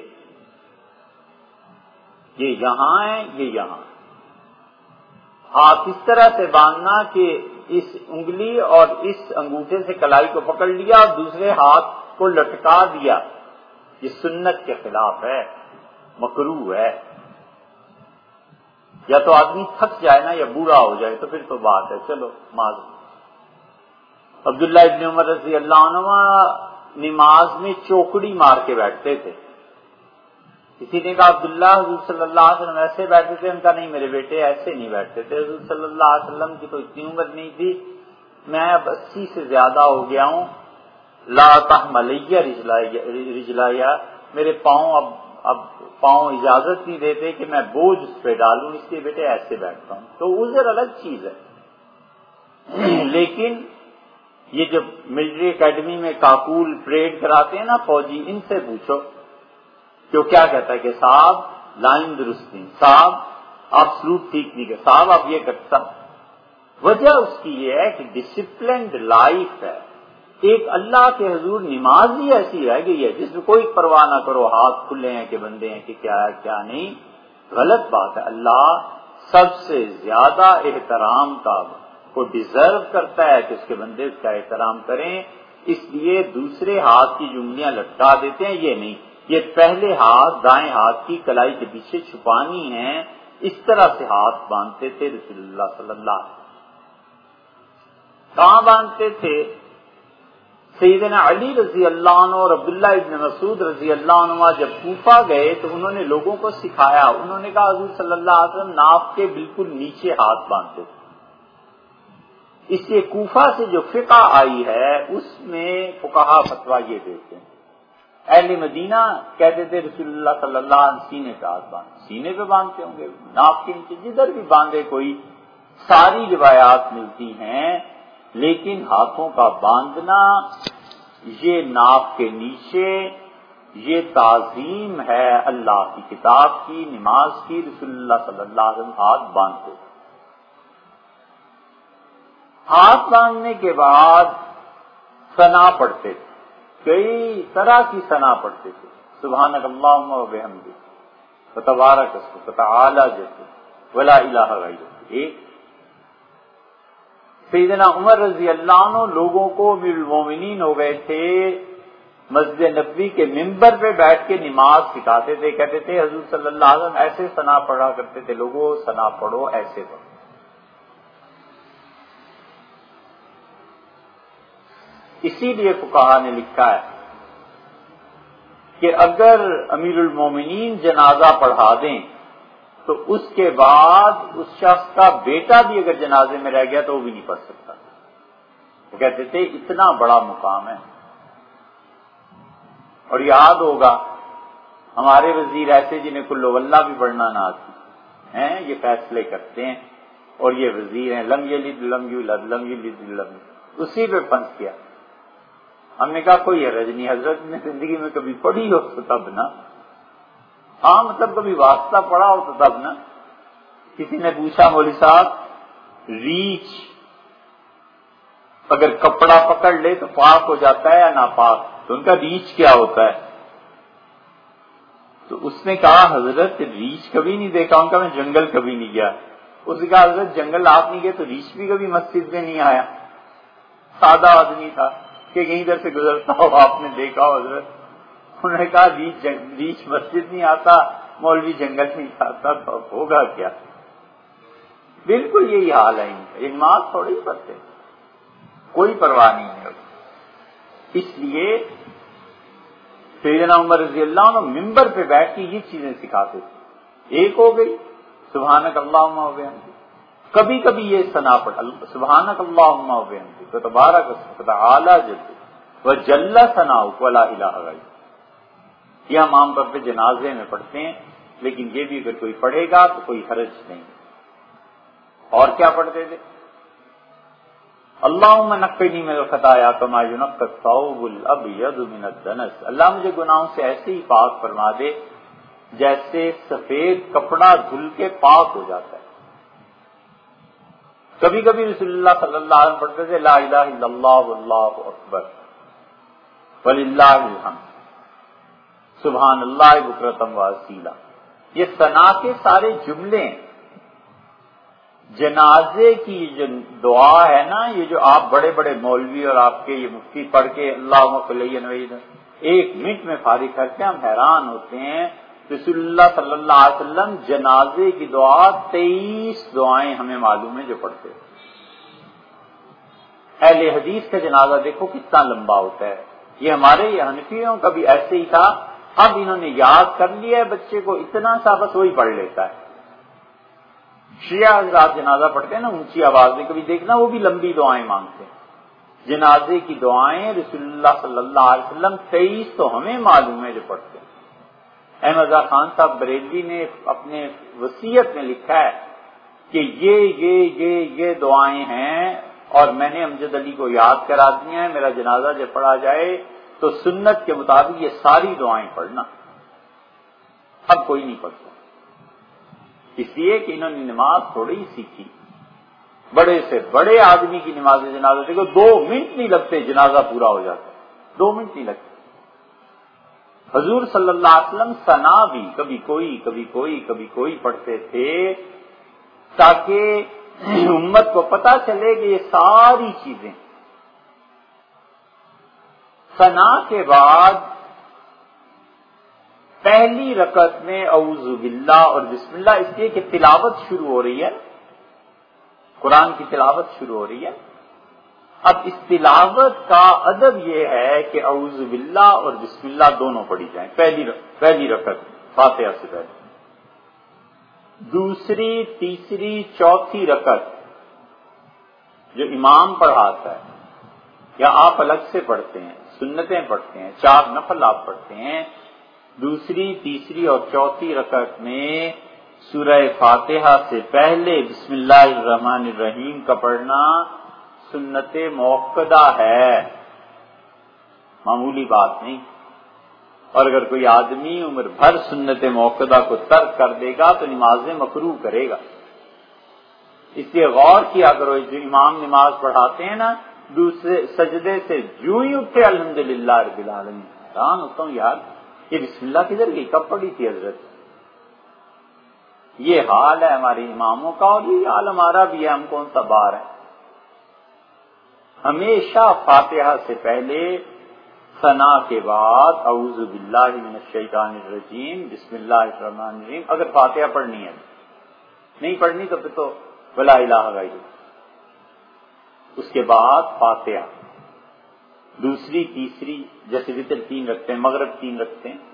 Speaker 1: یہ یہاں ہے، یہ یہاں. ہاتھ اس طرح سے باندھنا کہ اس انگلی اور اس انگوٹھے سے کلائی کو پکڑ لیا اور دوسرے ہاتھ کو لٹکا دیا. یہ سنت کے خلاف ہے، مکروہ ہے. یا تو آدمی تھک جائے نا یا بوڑھا ہو جائے تو پھر تو بات ہے، چلو معذور. عبداللہ ابن عمر رضی اللہ عنہ نماز میں چوکڑی مار کے بیٹھتے تھے. کسی نے کہا عبداللہ حضور صلی اللہ علیہ وسلم ایسے بیٹھتے تھے؟ ان کا نہیں میرے بیٹے ایسے نہیں بیٹھتے تھے. حضور صلی اللہ علیہ وسلم کی تو اتنی عمر نہیں تھی، میں اب اسی سے زیادہ ہو گیا ہوں. لا تحملیہ رجلیا، میرے پاؤں اب اب پاؤں اجازت نہیں دیتے کہ میں بوجھ اس پہ ڈالوں، اس لیے بیٹے ایسے بیٹھتا ہوں. تو عذر الگ چیز ہے. لیکن یہ جب ملٹری اکیڈمی میں کاکول پریڈ کراتے ہیں نا فوجی، ان سے پوچھو کہ وہ کیا کہتا ہے کہ صاحب لائن درست نہیں، صاحب آپ سلوک ٹھیک نہیں کرتے، صاحب آپ یہ کرتا. وجہ اس کی یہ ہے کہ ڈسپلنڈ لائف ہے. ایک اللہ کے حضور نماز ہی ایسی رہ گئی ہے جس میں کوئی پرواہ نہ کرو ہاتھ کھلے ہیں کہ بندے ہیں کہ کیا ہے کیا نہیں. غلط بات ہے. اللہ سب سے زیادہ احترام کا کو ڈیزرو کرتا ہے کہ اس کے بندے اس کا احترام کریں. اس لیے دوسرے ہاتھ کی جنگلیاں لٹکا دیتے ہیں، یہ نہیں. یہ پہلے ہاتھ دائیں ہاتھ کی کلائی کے پیچھے چھپانی ہے. اس طرح سے ہاتھ باندھتے تھے رسول اللہ صلی اللہ علیہ وسلم. کہاں باندھتے تھے؟ سیدنا علی رضی اللہ عنہ اور عبداللہ ابن مسعود رضی اللہ عنہ جب کوفہ گئے تو انہوں نے لوگوں کو سکھایا. انہوں نے کہا حضور صلی اللہ علیہ وسلم ناف کے بالکل نیچے ہاتھ باندھتے تھے. اس لیے کوفہ سے جو فقہ آئی ہے اس میں فقہا فتویٰ یہ دیتے ہیں. اہل مدینہ کہتے تھے رسول اللہ صلی اللہ علیہ وسلم سینے پہ ہاتھ باندھ، سینے پہ باندھتے ہوں گے، ناف کے نیچے جدھر بھی باندھے کوئی. ساری روایات ملتی ہیں، لیکن ہاتھوں کا باندھنا یہ ناف کے نیچے، یہ تعظیم ہے اللہ کی کتاب کی، نماز کی. رسول اللہ صلی اللہ علیہ وسلم ہاتھ باندھتے. ہاتھ باندھنے کے بعد ثنا پڑھتے تھے، کئی طرح کی ثنا پڑھتے تھے. سبحانک اللہم و بحمدک وتبارک اسمک وتعالی جدک ولا الہ غیرک. ایک سیدنا عمر رضی اللہ عنہ لوگوں کو امیر المومنین ہو گئے تھے، مسجد نبوی کے ممبر پہ بیٹھ کے نماز سکھاتے تھے. کہتے تھے حضور صلی اللہ علیہ وسلم ایسے ثنا پڑھا کرتے تھے، لوگوں ثنا پڑھو ایسے پڑھو. اسی لیے فقہا نے لکھا ہے کہ اگر امیر المومنین جنازہ پڑھا دیں تو اس کے بعد اس شخص کا بیٹا بھی اگر جنازے میں رہ گیا تو وہ بھی نہیں پڑھ سکتا. وہ کہتے تھے اتنا بڑا مقام ہے. اور یاد ہوگا ہمارے وزیر ایسے جنہیں کل واللہ بھی پڑھنا نہ آتی ہیں، یہ فیصلے کرتے ہیں اور یہ وزیر ہیں لم یلد لم یولد لم یلد لم یولد، اسی پہ پنس کیا. ہم نے کہا کوئی حرج نہیں، حضرت نے زندگی میں کبھی پڑھی ہو تو تب نا، ہاں مطلب کبھی واسطہ پڑا ہو تو تب نا. کسی نے پوچھا مولوی صاحب ریچھ اگر کپڑا پکڑ لے تو پاک ہو جاتا ہے یا ناپاک؟ تو ان کا ریچھ کیا ہوتا ہے؟ تو اس نے کہا حضرت ریچھ کبھی نہیں دیکھا. ان کا میں جنگل کبھی نہیں گیا. اس نے کہا حضرت جنگل آپ نہیں گئے تو ریچھ بھی کبھی مسجد میں نہیں آیا. سادہ آدمی تھا کہ کہیں ادھر سے گزرتا ہو آپ نے دیکھا ہو حضرت. انہوں نے کہا ریچھ ریچھ مسجد نہیں آتا، مولوی جنگل نہیں آتا تو ہوگا کیا؟ بالکل یہی حال ہے ان کا. یہ نماز تھوڑی پڑھتے، کوئی پرواہ نہیں ہے. اس لیے سیدنا عمر رضی اللہ عنہ ممبر پہ بیٹھ کے یہ چیزیں سکھاتے تھے. ایک ہو گئی سبحانک اللہم و بحمدک. کبھی کبھی یہ ثنا پڑھ سبحانک اللہم و بحمدک وتبارک اسمک وتعالی جدک وجل ثناؤک ولا الہ غیرک. یہ ہم عام طور پہ جنازے میں پڑھتے ہیں، لیکن یہ بھی اگر کوئی پڑھے گا تو کوئی حرج نہیں۔ اور کیا پڑھتے تھے؟ اللہم نقنی من الخطایا کما ینقی الثوب الابیض من الدنس، اللہ مجھے گناہوں سے ایسے ہی پاک فرما دے جیسے سفید کپڑا دھل کے پاک ہو جاتا ہے۔ کبھی کبھی رسول اللہ صلی اللہ علیہ وسلم پڑھتے تھے لا الہ الا اللہ واللہ اکبر وللہ الحمد سبحان اللہ بکرۃ واصیلا۔ یہ ثنا کے سارے جملے ہیں۔ جنازے کی جو دعا ہے نا، یہ جو آپ بڑے بڑے مولوی اور آپ کے یہ مفتی پڑھ کے اللہم صلی علیہ ایک منٹ میں فارغ کرتے ہیں، ہم حیران ہوتے ہیں۔ رسول اللہ صلی اللہ علیہ وسلم جنازے کی دعا تیئیس دعائیں ہمیں معلوم ہے جو پڑھتے ہیں۔ اہل حدیث کا جنازہ دیکھو کتنا لمبا ہوتا ہے، یہ ہمارے یہ حنفیوں کا بھی ایسے ہی تھا، اب انہوں نے یاد کر لیا ہے بچے کو، اتنا سا بس وہی پڑھ لیتا ہے۔ شیعہ حضرات جنازہ پڑھتے ہیں نا اونچی آواز میں، کبھی دیکھنا وہ بھی لمبی دعائیں مانگتے ہیں۔ جنازے کی دعائیں رسول اللہ صلی اللہ علیہ وسلم تیئیس تو ہمیں معلوم ہے جو پڑھتے ہیں۔ احمد رضا خان صاحب بریلوی نے اپنے وصیت میں لکھا ہے کہ یہ یہ یہ یہ دعائیں ہیں اور میں نے امجد علی کو یاد کرا دیا ہے، میرا جنازہ جب پڑھا جائے تو سنت کے مطابق یہ ساری دعائیں پڑھنا۔ اب کوئی نہیں پڑھتا، اس لیے کہ انہوں نے نماز تھوڑی سیکھی۔ بڑے سے بڑے آدمی کی نماز جنازہ دیکھو، دو منٹ نہیں لگتے جنازہ پورا ہو جاتا ہے، دو منٹ نہیں لگتے۔ حضور صلی اللہ علیہ وسلم ثنا بھی کبھی کوئی کبھی کوئی کبھی کوئی پڑھتے تھے تاکہ امت کو پتہ چلے کہ یہ ساری چیزیں۔ ثنا کے بعد پہلی رکعت میں اعوذ باللہ اور بسم اللہ، اس لیے کہ تلاوت شروع ہو رہی ہے، قرآن کی تلاوت شروع ہو رہی ہے۔ اب اس تلاوت کا ادب یہ ہے کہ اعوذ باللہ اور بسم اللہ دونوں پڑھی جائیں پہلی پہلی رکعت فاتحہ سے پہلے۔ دوسری تیسری چوتھی رکعت جو امام پڑھاتا ہے یا آپ الگ سے پڑھتے ہیں، سنتیں پڑھتے ہیں، چار نفل آپ پڑھتے ہیں، دوسری تیسری اور چوتھی رکعت میں سورہ فاتحہ سے پہلے بسم اللہ الرحمن الرحیم کا پڑھنا سنت موقدہ ہے، معمولی بات نہیں۔ اور اگر کوئی آدمی عمر بھر سنت موقدہ کو ترک کر دے گا تو نماز مکروہ کرے گا۔ اس لیے غور کیا کرو، جو امام نماز پڑھاتے ہیں نا، دوسرے سجدے سے جو ہی اٹھے الحمدللہ رب العالمین، حیران ہوتا ہوں یار یہ بسم اللہ کدھر گئی، کب پڑھی تھی حضرت؟ یہ حال ہے ہمارے اماموں کا اور یہ حال ہمارا بھی ہے، ہم کون سا بار ہے۔ ہمیشہ فاتحہ سے پہلے ثنا کے بعد اعوذ باللہ من الشیطان الرجیم بسم اللہ الرحمن الرحیم، اگر فاتحہ پڑھنی ہے، نہیں پڑھنی تو پھر تو ولا الہ غیر اللہ۔ اس کے بعد فاتحہ، دوسری تیسری، جیسے وتر تین رکھتے ہیں، مغرب تین رکھتے ہیں،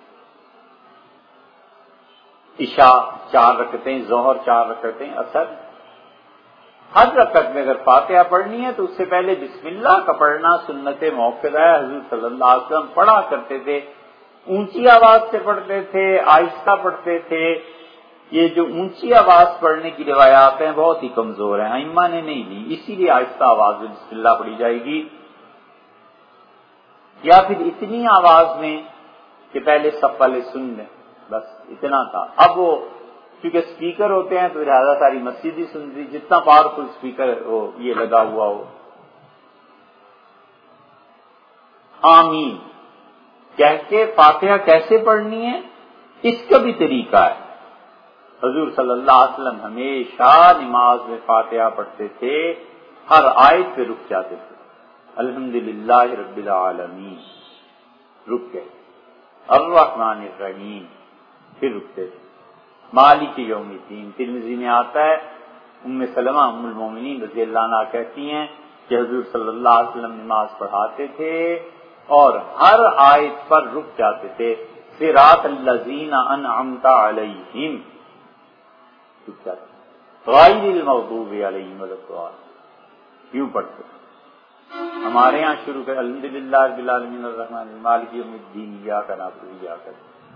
Speaker 1: عشاء چار رکھتے ہیں، ظہر چار رکھتے ہیں، عصر۔ ہر رکعت میں اگر فاتحہ پڑھنی ہے تو اس سے پہلے بسم اللہ کا پڑھنا سنت موقدہ ہے۔ حضور صلی اللہ علیہ وسلم پڑھا کرتے تھے، اونچی آواز سے پڑھتے تھے، آہستہ پڑھتے تھے۔ یہ جو اونچی آواز پڑھنے کی روایات ہیں بہت ہی کمزور ہیں، ائمہ نے نہیں لی، اسی لیے آہستہ آواز میں بسم اللہ پڑھی جائے گی، یا پھر اتنی آواز میں کہ پہلے صف والے سن لیں، بس اتنا تھا۔ اب وہ کیونکہ اسپیکر ہوتے ہیں تو زیادہ ساری مسجد ہی سنتی، جتنا پاورفل اسپیکر وہ یہ لگا ہوا ہو۔ آمین کہہ کے فاتحہ کیسے پڑھنی ہے اس کا بھی طریقہ ہے۔ حضور صلی اللہ علیہ وسلم ہمیشہ نماز میں فاتحہ پڑھتے تھے، ہر آیت پہ رک جاتے تھے، الحمدللہ رب العالمین رک گئے، الرحمن الرحیم پھر رکتے تھے، مالک یوم الدین۔ ترمذی میں آتا ہے ام سلمہ ام المومنین رضی اللہ عنہا کہتی ہیں کہ حضور صلی اللہ علیہ وسلم نماز پڑھاتے تھے اور ہر آیت پر رک جاتے تھے، صراط الذین انعمت علیہم، رک جاتے غیر المغضوب علیہم ولا الضالین، یوں پڑھتے۔ ہمارے ہاں شروع کر الحمدللہ رب العالمین الرحمن الرحیم مالک یوم الدین ایاک نعبد و ایاک نستعین۔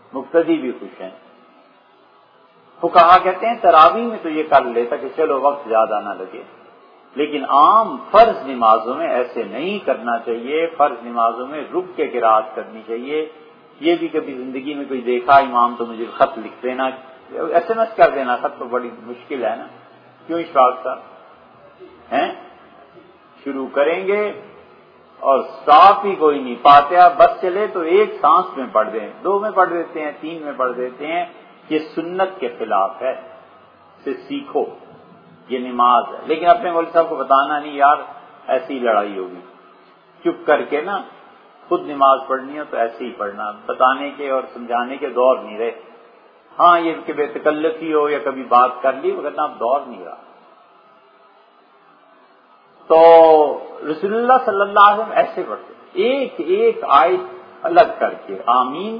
Speaker 1: مقتدی بھی خوش ہیں. فقہا کہتے ہیں تراویح میں تو یہ کر لیتا کہ چلو وقت زیادہ نہ لگے، لیکن عام فرض نمازوں میں ایسے نہیں کرنا چاہیے. فرض نمازوں میں رک کے قرات کرنی چاہیے. یہ بھی کبھی زندگی میں کوئی دیکھا امام تو مجھے خط لکھ دینا، ایس ایم ایس کر دینا. خط تو بڑی مشکل ہے نا، کیوں اشفاق صاحب ہیں؟ شروع کریں گے اور سٹاپ ہی کوئی نہیں. فاتحہ بس چلے تو ایک سانس میں پڑھ دیں، دو میں پڑھ دیتے ہیں، تین میں پڑھ دیتے ہیں. یہ سنت کے خلاف ہے، سے سیکھو، یہ نماز ہے. لیکن اپنے مولوی صاحب کو بتانا نہیں یار ایسی لڑائی ہوگی، چپ کر کے نا خود نماز پڑھنی ہو تو ایسے ہی پڑھنا. بتانے کے اور سمجھانے کے دور نہیں رہے. ہاں یہ کہ بے تکلفی ہو یا کبھی بات کر لی، ورنہ اب دور نہیں رہا. تو رسول اللہ صلی اللہ علیہ وسلم ایسے پڑھتے، ایک ایک آیت الگ کر کے آمین.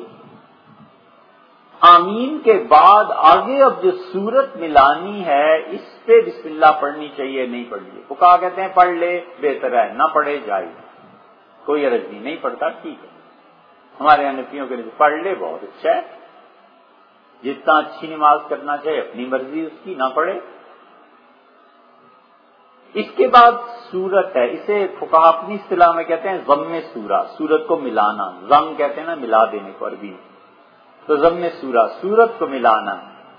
Speaker 1: آمین کے بعد آگے اب جو سورت ملانی ہے اس پہ بسم اللہ پڑھنی چاہیے، نہیں پڑھنی. فقہا کہتے ہیں پڑھ لے بہتر ہے، نہ پڑھے جائے، کوئی عرض نہیں. نہیں پڑھتا ٹھیک ہے. ہمارے حنفیوں کے لیے پڑھ لے بہت اچھا ہے. جتنا اچھی نماز کرنا چاہے اپنی مرضی اس کی، نہ پڑھے. اس کے بعد سورت ہے، اسے فقہا اپنی اصطلاح میں کہتے ہیں ضم سورہ، سورت کو ملانا. ضم کہتے ہیں نا ملا دینے کو عربی میں، تو ضم سورہ سورت کو ملانا.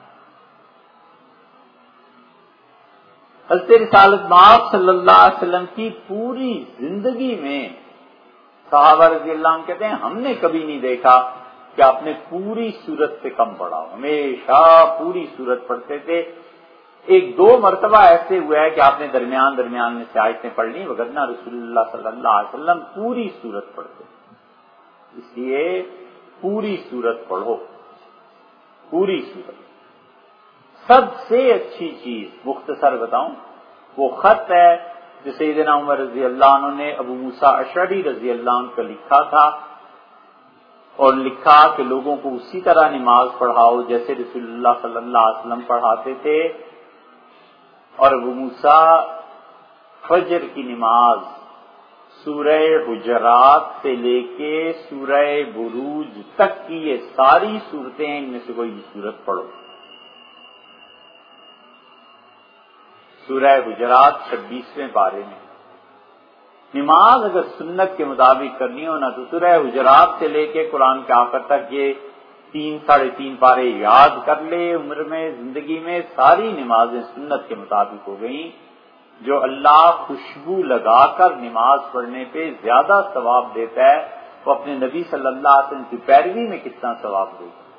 Speaker 1: حضرت رسالت مآب صلی اللہ علیہ وسلم کی پوری زندگی میں صحابہ رضی اللہ عنہ کہتے ہیں ہم نے کبھی نہیں دیکھا کہ آپ نے پوری سورت سے کم پڑھا ہو، ہمیشہ پوری سورت پڑھتے تھے. ایک دو مرتبہ ایسے ہوا ہے کہ آپ نے درمیان درمیان میں سے آیتیں پڑھ لی، وگرنہ رسول اللہ صلی اللہ علیہ وسلم پوری سورت پڑھتے. اس لیے پوری سورت پڑھو، پوری سورت. سب سے اچھی چیز مختصر بتاؤں، وہ خط ہے جو سیدنا عمر رضی اللہ عنہ نے ابو موسیٰ اشعری رضی اللہ عنہ کو لکھا تھا، اور لکھا کہ لوگوں کو اسی طرح نماز پڑھاؤ جیسے رسول اللہ صلی اللہ علیہ وسلم پڑھاتے تھے. اور ابو موسیٰ فجر کی نماز سورہ حجرات سے لے کے سورہ بروج تک کی یہ ساری صورتیں، ان میں سے کوئی بھی صورت پڑھو. سورہ حجرات چھبیسویں پارے میں نماز اگر سنت کے مطابق کرنی ہو نا تو سورہ حجرات سے لے کے قرآن کے آخر تک یہ تین ساڑھے تین پارے یاد کر لے. عمر میں زندگی میں ساری نمازیں سنت کے مطابق ہو گئیں. جو اللہ خوشبو لگا کر نماز پڑھنے پہ زیادہ ثواب دیتا ہے وہ اپنے نبی صلی اللہ علیہ وسلم کی پیروی میں کتنا ثواب دے گا.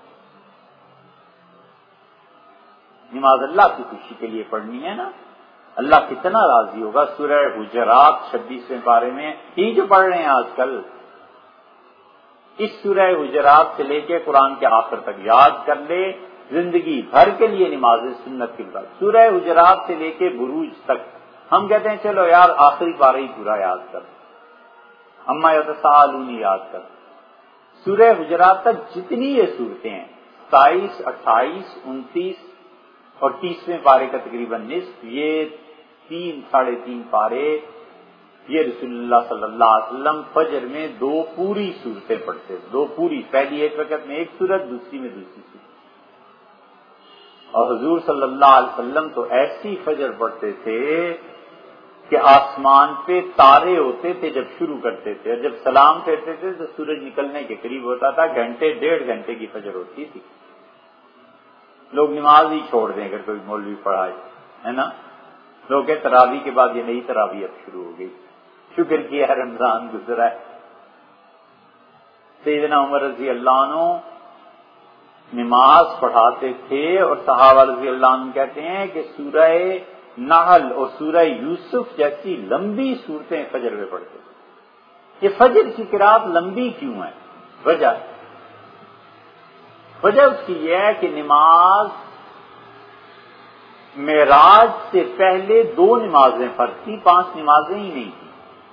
Speaker 1: نماز اللہ کی خوشی کے لیے پڑھنی ہے نا، اللہ کتنا راضی ہوگا. سورہ حجرات چھبیسویں پارے میں ہی جو پڑھ رہے ہیں آج کل، اس سورہ حجرات سے لے کے قرآن کے آخر تک یاد کر لے. زندگی بھر کے لیے نماز سنت کے بعد سورہ حجرات سے لے کے بروج تک. ہم کہتے ہیں چلو یار آخری پارہ ہی پورا یاد کر، اما یتساءلون یاد کر. سورہ حجرات تک جتنی یہ صورتیں ہیں، ستائیس اٹھائیس انتیس اور تیسویں پارے کا تقریباً نصف، یہ تین ساڑھے تین پارے یہ رسول اللہ صلی اللہ علیہ وسلم فجر میں دو پوری صورتیں پڑھتے. دو پوری، پہلی ایک رکعت میں ایک صورت، دوسری میں دوسری صورت. اور حضور صلی اللہ علیہ وسلم تو ایسی فجر پڑھتے تھے کہ آسمان پہ تارے ہوتے تھے جب شروع کرتے تھے، اور جب سلام کہتے تھے تو سورج نکلنے کے قریب ہوتا تھا. گھنٹے ڈیڑھ گھنٹے کی فجر ہوتی تھی. لوگ نماز ہی چھوڑ دیں اگر کوئی مولوی پڑھائے، ہے نا. لوگ کہ تراویح کے بعد یہ نئی تراویح اب شروع ہو گئی. شکر کیا رمضان گزرا ہے. سیدنا عمر رضی اللہ عنہ نماز پڑھاتے تھے، اور صحابہ رضی اللہ عنہ کہتے ہیں کہ سورہ نحل اور سورہ یوسف جیسی لمبی صورتیں فجر میں پڑھتے تھے. یہ فجر کی قرات لمبی کیوں ہے؟ وجہ وجہ اس کی یہ ہے کہ نماز معراج سے پہلے دو نمازیں فرض تھی، پانچ نمازیں ہی نہیں تھیں.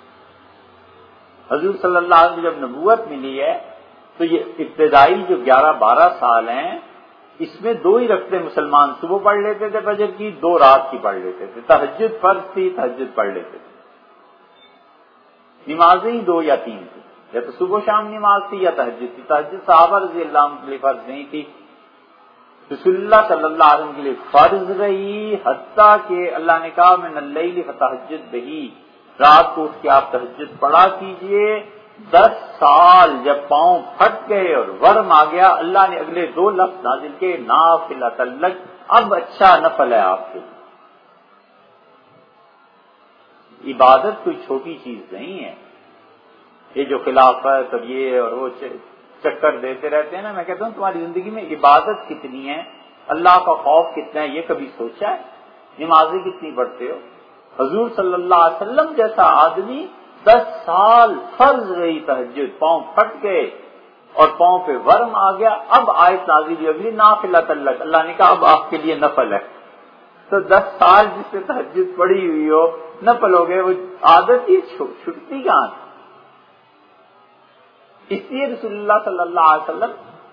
Speaker 1: حضور صلی اللہ علیہ وسلم جب نبوت ملی ہے تو یہ ابتدائی جو گیارہ بارہ سال ہیں اس میں دو ہی رکھتے مسلمان صبح پڑھ لیتے تھے فجر کی، دو رات کی پڑھ لیتے تھے. تہجد فرض تھی، تہجد پڑھ لیتے تھے. نمازیں ہی دو یا تین تھی. یا تو صبح شام نماز تھی یا تہجد تھی. تہجد صحابہ رضی اللہ عنہ کے لیے فرض نہیں تھی، رسول اللہ صلی اللہ علیہ وسلم کے لیے فرض رہی، حتیٰ کہ اللہ نے کہا من اللیل فتہجد بہ، رات کو اٹھ کے آپ تہجد پڑھا کیجئے. دس سال جب پاؤں پھٹ گئے اور ورم آ گیا، اللہ نے اگلے دو لفظ نازل کے نافلۃ لک، اب اچھا نفل ہے آپ کے. عبادت کوئی چھوٹی چیز نہیں ہے. یہ جو خلافت اور یہ اور وہ چکر دیتے رہتے ہیں نا، میں کہتا ہوں تمہاری زندگی میں عبادت کتنی ہے، اللہ کا خوف کتنا ہے، یہ کبھی سوچا ہے؟ نمازیں کتنی پڑھتے ہو؟ حضور صلی اللہ علیہ وسلم جیسا آدمی دس سال فرض رہی تہجد، پاؤں پھٹ گئے اور پاؤں پہ ورم آ گیا، اب آیت نازل ہوئی اگلی نافلۃ لک، اللہ نے کہا اب آپ کے لیے نفل ہے. تو دس سال جس سے تہجد پڑی ہوئی ہو نفل ہو گئے، وہ عادت ہی چھٹتی کہاں. اس لیے رسول اللہ صلی اللہ علیہ وسلم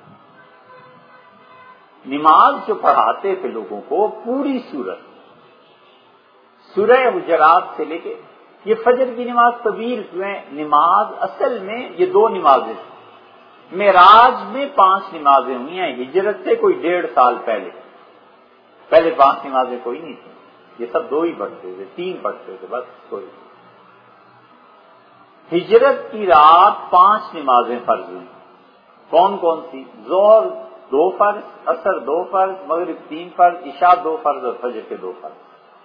Speaker 1: نماز جو پڑھاتے تھے لوگوں کو، پوری سورت سورہ حجرات سے لے کے یہ فجر کی نماز طویل ہوئے. نماز اصل میں یہ دو نمازیں، معراج میں پانچ نمازیں ہوئی ہیں، ہجرت سے کوئی ڈیڑھ سال پہلے. پہلے پانچ نمازیں کوئی نہیں تھی، یہ سب دو ہی پڑھتے تھے، تین پڑھتے تھے بس کوئی. ہجرت کی رات پانچ نمازیں فرض ہوئی. کون کون سی؟ ظہر دو فرض، عصر دو فرض، مغرب تین فرض، عشاء دو فرض اور فجر کے دو فرض.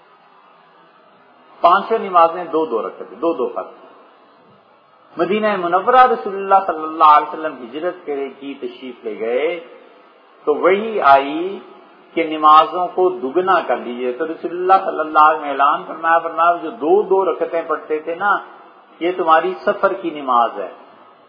Speaker 1: پانچوں نمازیں دو دو رکعت، دو دو فرض. مدینہ منورہ رسول اللہ صلی اللہ علیہ وسلم ہجرت کرے کی تشریف لے گئے تو وہی آئی کہ نمازوں کو دگنا کر لیجئے. تو رسول اللہ صلی اللہ علیہ وسلم اعلان فرمایا فرمایا جو دو دو رکعتیں پڑھتے تھے نا، یہ تمہاری سفر کی نماز ہے.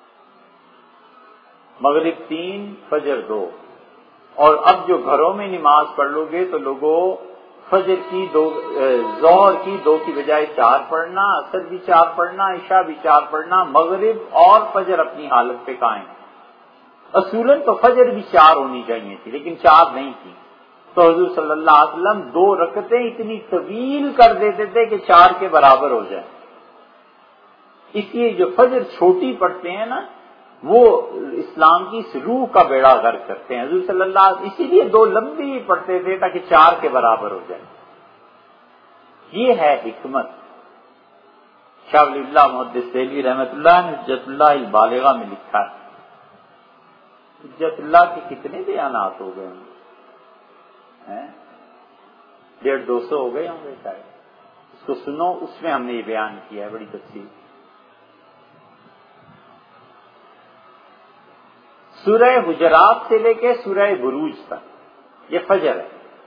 Speaker 1: مغرب تین، فجر دو. اور اب جو گھروں میں نماز پڑھ لو گے تو لوگوں فجر کی دو، ظہر کی دو کی بجائے چار پڑھنا، عصر بھی چار پڑھنا، عشاء بھی چار پڑھنا، مغرب اور فجر اپنی حالت پہ قائم. اصولاً تو فجر بھی چار ہونی چاہیے تھی لیکن چار نہیں تھی، تو حضور صلی اللہ علیہ وسلم دو رکعتیں اتنی طویل کر دیتے تھے کہ چار کے برابر ہو جائے. اس لیے جو فجر چھوٹی پڑھتے ہیں نا وہ اسلام کی اس روح کا بیڑا غرق کرتے ہیں. حضور صلی اللہ علیہ وسلم اسی لیے دو لمبی پڑھتے تھے تاکہ چار کے برابر ہو جائے. یہ ہے حکمت. شاہ ولی اللہ محدث دہلوی رحمۃ اللہ نے حجت اللہ البالغہ میں لکھا ہے. حجت اللہ کے کتنے بیانات ہو گئے ہوں گے؟ ڈیڑھ دو سو ہو گئے ہوں گے شاید. اس کو سنو، اس میں ہم نے یہ بیان کیا ہے بڑی تفصیل. سورہ حجرات سے لے کے سورہ بروج تک یہ فجر ہے.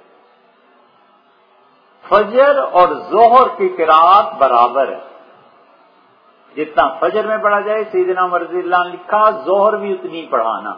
Speaker 1: فجر اور ظہر کی قرات برابر ہے. جتنا فجر میں پڑھا جائے، سیدنا عمر رضی اللہ عنہ نے لکھا ظہر بھی اتنی پڑھانا.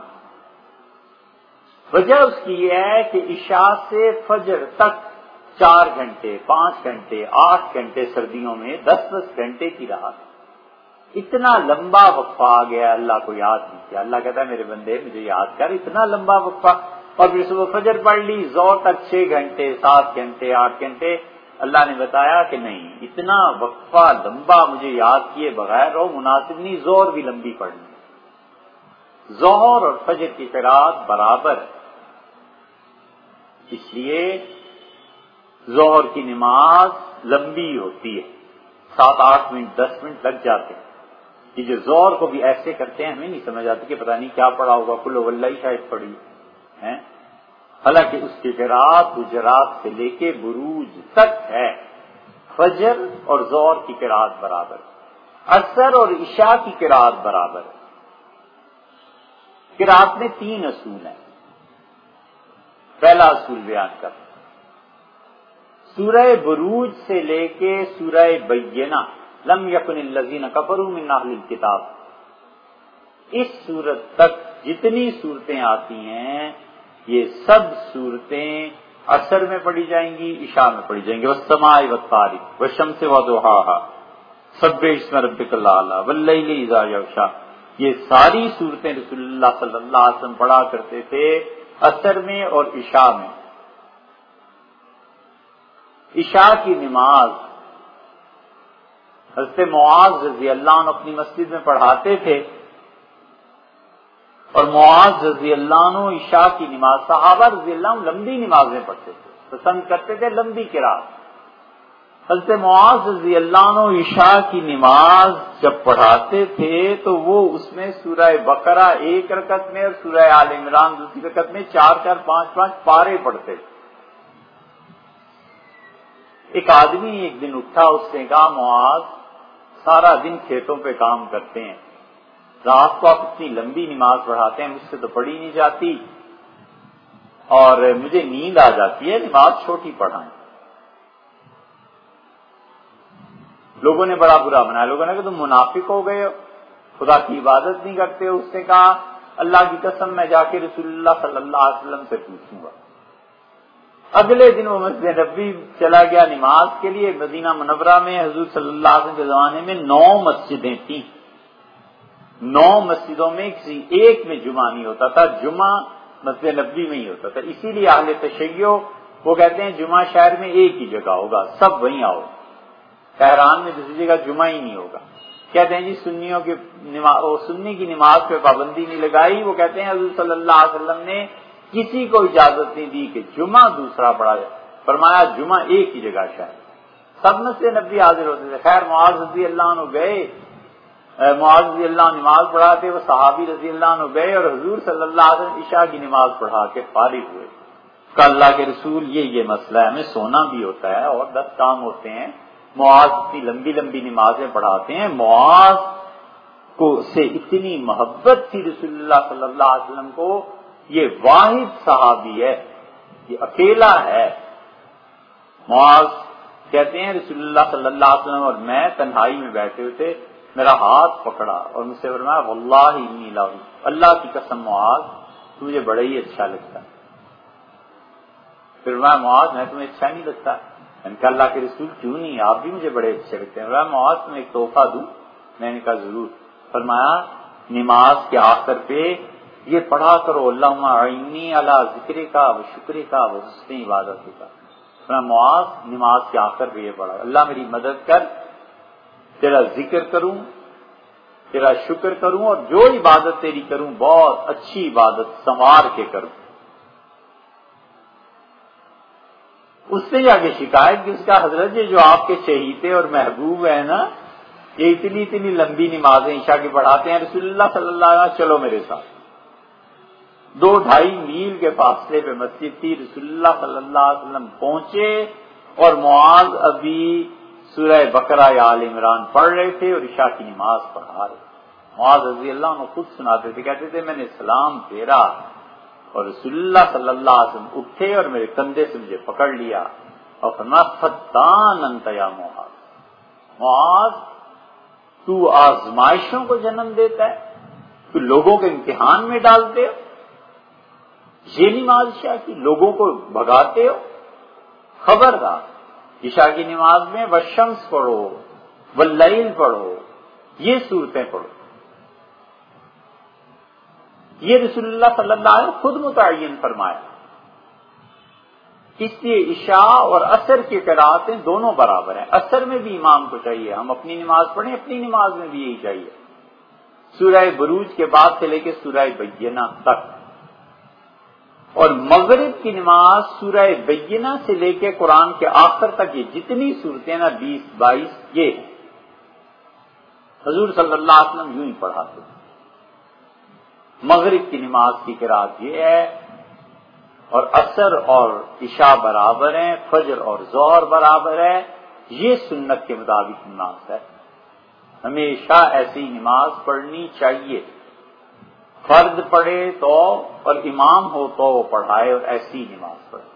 Speaker 1: وجہ اس کی یہ ہے کہ عشاء سے فجر تک چار گھنٹے، پانچ گھنٹے، آٹھ گھنٹے سردیوں میں دس دس گھنٹے کی رات. اتنا لمبا وقفہ آ گیا، اللہ کو یاد نہیں کیا. اللہ کہتا ہے میرے بندے مجھے یاد کر، اتنا لمبا وقفہ. اور پھر صبح فجر پڑھ لی، ظہر تک چھ گھنٹے، سات گھنٹے، آٹھ گھنٹے. اللہ نے بتایا کہ نہیں، اتنا وقفہ لمبا مجھے یاد کیے بغیر رہو، مناسب نہیں. ظہر بھی لمبی پڑھنی. ظہر اور فجر کی قرات برابر ہے. اس لیے ظہر کی نماز لمبی ہوتی ہے، سات آٹھ منٹ دس منٹ لگ جاتے ہیں. یہ جو ظہر کو بھی ایسے کرتے ہیں ہمیں نہیں سمجھ آتی کہ پتہ نہیں کیا پڑھا ہوگا، کل واللہ شاید پڑھی ہے. حالانکہ اس کی قرات حجرات سے لے کے بروج تک ہے. فجر اور ظہر کی قرات برابر، عصر اور عشاء کی قرات برابر. قرات میں تین اصول ہیں. پہلا اصول بیان کر، سورہ بروج سے لے کے سورہ بینہ لم یکن الذین کفروا من اہل الکتاب، اس سورت تک جتنی صورتیں آتی ہیں یہ سب صورتیں عصر میں پڑھی جائیں گی، عشاء میں پڑھی جائیں گی. والسماء والطارق والشمس وضحاها سبح اسم ربک الاعلی واللیل اذا یغشی. یہ ساری صورتیں رسول اللہ صلی اللہ علیہ وسلم پڑھا کرتے تھے عصر میں اور عشاء میں. عشاء کی نماز حضرت معاذ رضی اللہ عنہ اپنی مسجد میں پڑھاتے تھے اور معاذ رضی اللہ عنہ عشاء کی نماز، صحابہ رضی اللہ عنہ لمبی نمازیں پڑھتے تھے، پسند کرتے تھے لمبی قرات۔ حضرت معاذ رضی اللہ عنہ عشاء کی نماز جب پڑھاتے تھے تو وہ اس میں سورہ بقرہ ایک رکعت میں اور سورہ آل عمران دوسری رکعت میں چار چار پانچ پانچ پارے پڑھتے تھے۔ ایک آدمی ایک دن اٹھا، اس نے کہا معاذ سارا دن کھیتوں پہ کام کرتے ہیں، رات کو آپ اتنی لمبی نماز پڑھاتے ہیں، مجھ سے تو پڑھی نہیں جاتی اور مجھے نیند آ جاتی ہے، نماز چھوٹی پڑھائیں۔ لوگوں نے بڑا برا منایا، لوگوں نے کہا تم منافق ہو گئے ہو، خدا کی عبادت نہیں کرتے ہو۔ اس نے کہا اللہ کی قسم میں جا کے رسول اللہ صلی اللہ علیہ وسلم سے پوچھوں گا۔ اگلے دن وہ مسجد نبوی چلا گیا نماز کے لیے۔ مدینہ منورہ میں حضور صلی اللہ علیہ وسلم کے زمانے میں نو مسجدیں تھیں، نو مسجدوں میں کسی ایک میں جمعہ نہیں ہوتا تھا، جمعہ مسجد نبوی میں ہی ہوتا تھا۔ اسی لیے اہل تشیع وہ کہتے ہیں جمعہ شہر میں ایک ہی جگہ ہوگا، سب وہیں آؤ، تہران میں دوسری جگہ جمعہ ہی نہیں ہوگا۔ کہتے ہیں جی سنیوں کی نماز، سنی کی نماز پہ پابندی نہیں لگائی، وہ کہتے ہیں حضور صلی اللہ علیہ وسلم نے کسی کو اجازت نہیں دی کہ جمعہ دوسرا پڑھا جائے، فرمایا جمعہ ایک ہی جگہ شاید، سب مسجد نبوی حاضر ہوتے تھے۔ خیر معاذ رضی اللہ عنہ گئے، معاذ رضی اللہ عنہ نماز پڑھاتے، وہ صحابی رضی اللہ عنہ گئے اور حضور صلی اللہ علیہ وسلم عشاء کی نماز پڑھا کے فارغ ہوئے۔ کہ اللہ کے رسول یہ یہ مسئلہ ہے، ہمیں سونا بھی ہوتا ہے اور دس کام ہوتے ہیں، معاذ اتنی لمبی لمبی نمازیں پڑھاتے ہیں۔ معاذ کو سے اتنی محبت تھی رسول اللہ صلی اللہ علیہ وسلم کو، یہ واحد صحابی ہے، یہ اکیلا ہے۔ معاذ کہتے ہیں رسول اللہ صلی اللہ علیہ وسلم اور میں تنہائی میں بیٹھے ہوئے تھے، میرا ہاتھ پکڑا اور مجھ سے فرمایا واللہ انی لا، اللہ کی قسم معاذ تجھے بڑا ہی اچھا لگتا ہے۔ پھر میں معاذ میں تمہیں اچھا نہیں لگتا؟ میں نے کہا اللہ کے رسول کیوں نہیں، آپ بھی مجھے بڑے اچھے لگتے ہیں۔ میں معاذ تمہیں ایک تحفہ دوں؟ میں نے کہا ضرور۔ فرمایا نماز کے آخر پہ یہ پڑھا کرو اللہم اعنی علی ذکرک و شکرک و حسن عبادتک۔ میں معاذ نماز کے آخر پہ یہ پڑھا، اللہ میری مدد کر، تیرا ذکر کروں، تیرا شکر کروں اور جو عبادت تیری کروں بہت اچھی عبادت سنوار کے کروں۔ اس نے جا کے شکایت کی، اس کا حضرت یہ جو آپ کے چہیتے اور محبوب ہے نا، یہ اتنی اتنی لمبی نمازیں عشاء کی پڑھاتے ہیں، رسول اللہ صلی اللہ علیہ وسلم چلو میرے ساتھ۔ دو ڈھائی میل کے فاصلے پہ مسجد تھی، رسول اللہ صلی اللہ علیہ وسلم پہنچے اور معاذ ابھی سورہ بقرہ یا آل عمران پڑھ رہے تھے اور عشاء کی نماز پڑھا رہے۔ معاذ رضی اللہ عنہ خود سناتے تھے، کہتے تھے میں نے سلام پھیرا اور رسول اللہ صلی اللہ علیہ وسلم اٹھے اور میرے کندھے سے مجھے پکڑ لیا اور فرمایا فتان انت یا معاذ، معاذ تو آزمائشوں کو جنم دیتا ہے، تو لوگوں کے امتحان میں ڈالتے ہو، یہ نماز عشاء کی لوگوں کو بھگاتے ہو۔ خبردار عشاء کی نماز میں والشمس پڑھو، واللیل پڑھو، یہ صورتیں پڑھو۔ یہ رسول اللہ صلی اللہ علیہ وسلم خود متعین فرمایا۔ اس لیے عشاء اور عصر کی قراتیں دونوں برابر ہیں۔ عصر میں بھی امام کو چاہیے ہم اپنی نماز پڑھیں، اپنی نماز میں بھی یہی چاہیے، سورہ بروج کے بعد سے لے کے سورہ بینہ تک، اور مغرب کی نماز سورہ بینہ سے لے کے قرآن کے آخر تک یہ جتنی صورتیں نا بیس بائیس یہ ہیں، حضور صلی اللہ علیہ وسلم یوں ہی پڑھاتے ہیں۔ مغرب کی نماز کی قرات یہ ہے، اور عصر اور عشاء برابر ہیں، فجر اور ظہر برابر ہے، یہ سنت کے مطابق نماز ہے۔ ہمیشہ ایسی نماز پڑھنی چاہیے، فرد پڑھے تو اور امام ہو تو وہ پڑھائے اور ایسی نماز پڑھے۔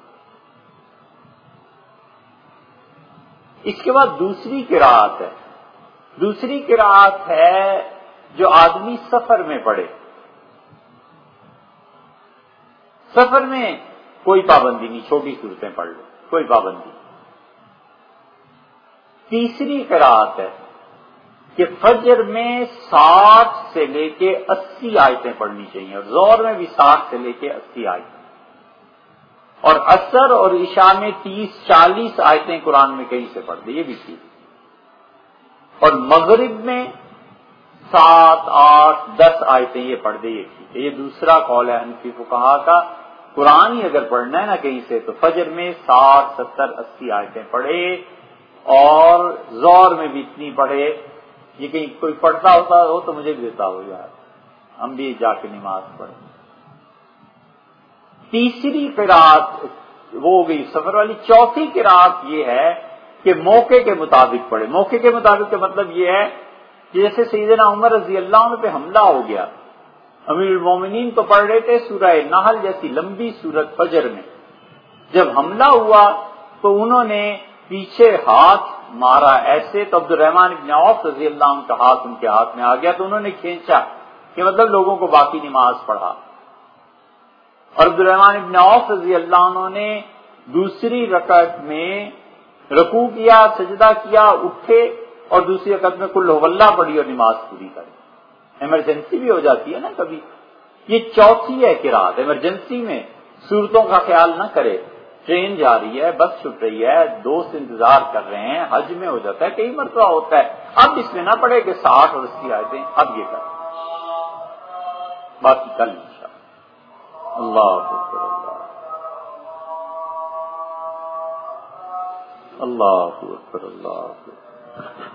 Speaker 1: اس کے بعد دوسری قرات ہے، دوسری قرات ہے جو آدمی سفر میں پڑھے۔ سفر میں کوئی پابندی نہیں، چھوٹی صورتیں پڑھ لو، کوئی پابندی۔ تیسری قرات ہے کہ فجر میں ساٹھ سے لے کے اسی آیتیں پڑھنی چاہیے، اور ظہر میں بھی ساٹھ سے لے کے اسی آیتیں، اور عصر اور عشاء میں تیس چالیس آیتیں قرآن میں کہیں سے پڑھ دیں، یہ بھی ٹھیک۔ اور مغرب میں سات آٹھ دس آیتیں یہ پڑھ دے یہ ٹھیک ہے. یہ دوسرا قول ہے حنفی فقہا کا. قرآن ہی اگر پڑھنا ہے نا کہیں سے تو فجر میں ساٹھ ستر اسی آیتیں پڑھے اور زور میں بھی اتنی پڑھے. یہ کہیں کوئی پڑھتا ہوتا ہو تو مجھے بھی دیتا ہو یار, ہم بھی جا کے نماز پڑھیں. تیسری قرات وہ ہو گئی سفر والی. چوتھی قرات یہ ہے کہ موقع کے مطابق پڑھے. موقع کے مطابق کا مطلب یہ ہے کہ جیسے سیدنا عمر رضی اللہ عنہ پہ حملہ ہو گیا, امیر المومنین تو پڑھ رہے تھے سورہ نحل جیسی لمبی سورت فجر میں. جب حملہ ہوا تو انہوں نے پیچھے ہاتھ مارا ایسے, تو عبد الرحمن بن عوف رضی اللہ عنہ کا ہاتھ ان کے ہاتھ میں آ گیا, تو انہوں نے کھینچا کہ مطلب لوگوں کو باقی نماز پڑھا. اور عبد الرحمن بن عوف رضی اللہ عنہ نے دوسری رکعت میں رکوع کیا, سجدہ کیا, اٹھے اور دوسری رکعت میں قل هو اللہ پڑھی اور نماز پوری کری. ایمرجنسی بھی ہو جاتی ہے نا کبھی. یہ چوتھی ہے قرات. ایمرجنسی میں صورتوں کا خیال نہ کرے, ٹرین جا رہی ہے, بس چھٹ رہی ہے, دوست انتظار کر رہے ہیں, حج میں ہو جاتا ہے, کئی مرتبہ ہوتا ہے. اب اس میں نہ پڑے کہ ساٹھ اور اسی آیتیں, اب یہ کر باقی کل انشاءاللہ. اللہ اکبر, اللہ اللہ اکبر, اللہ اکبر.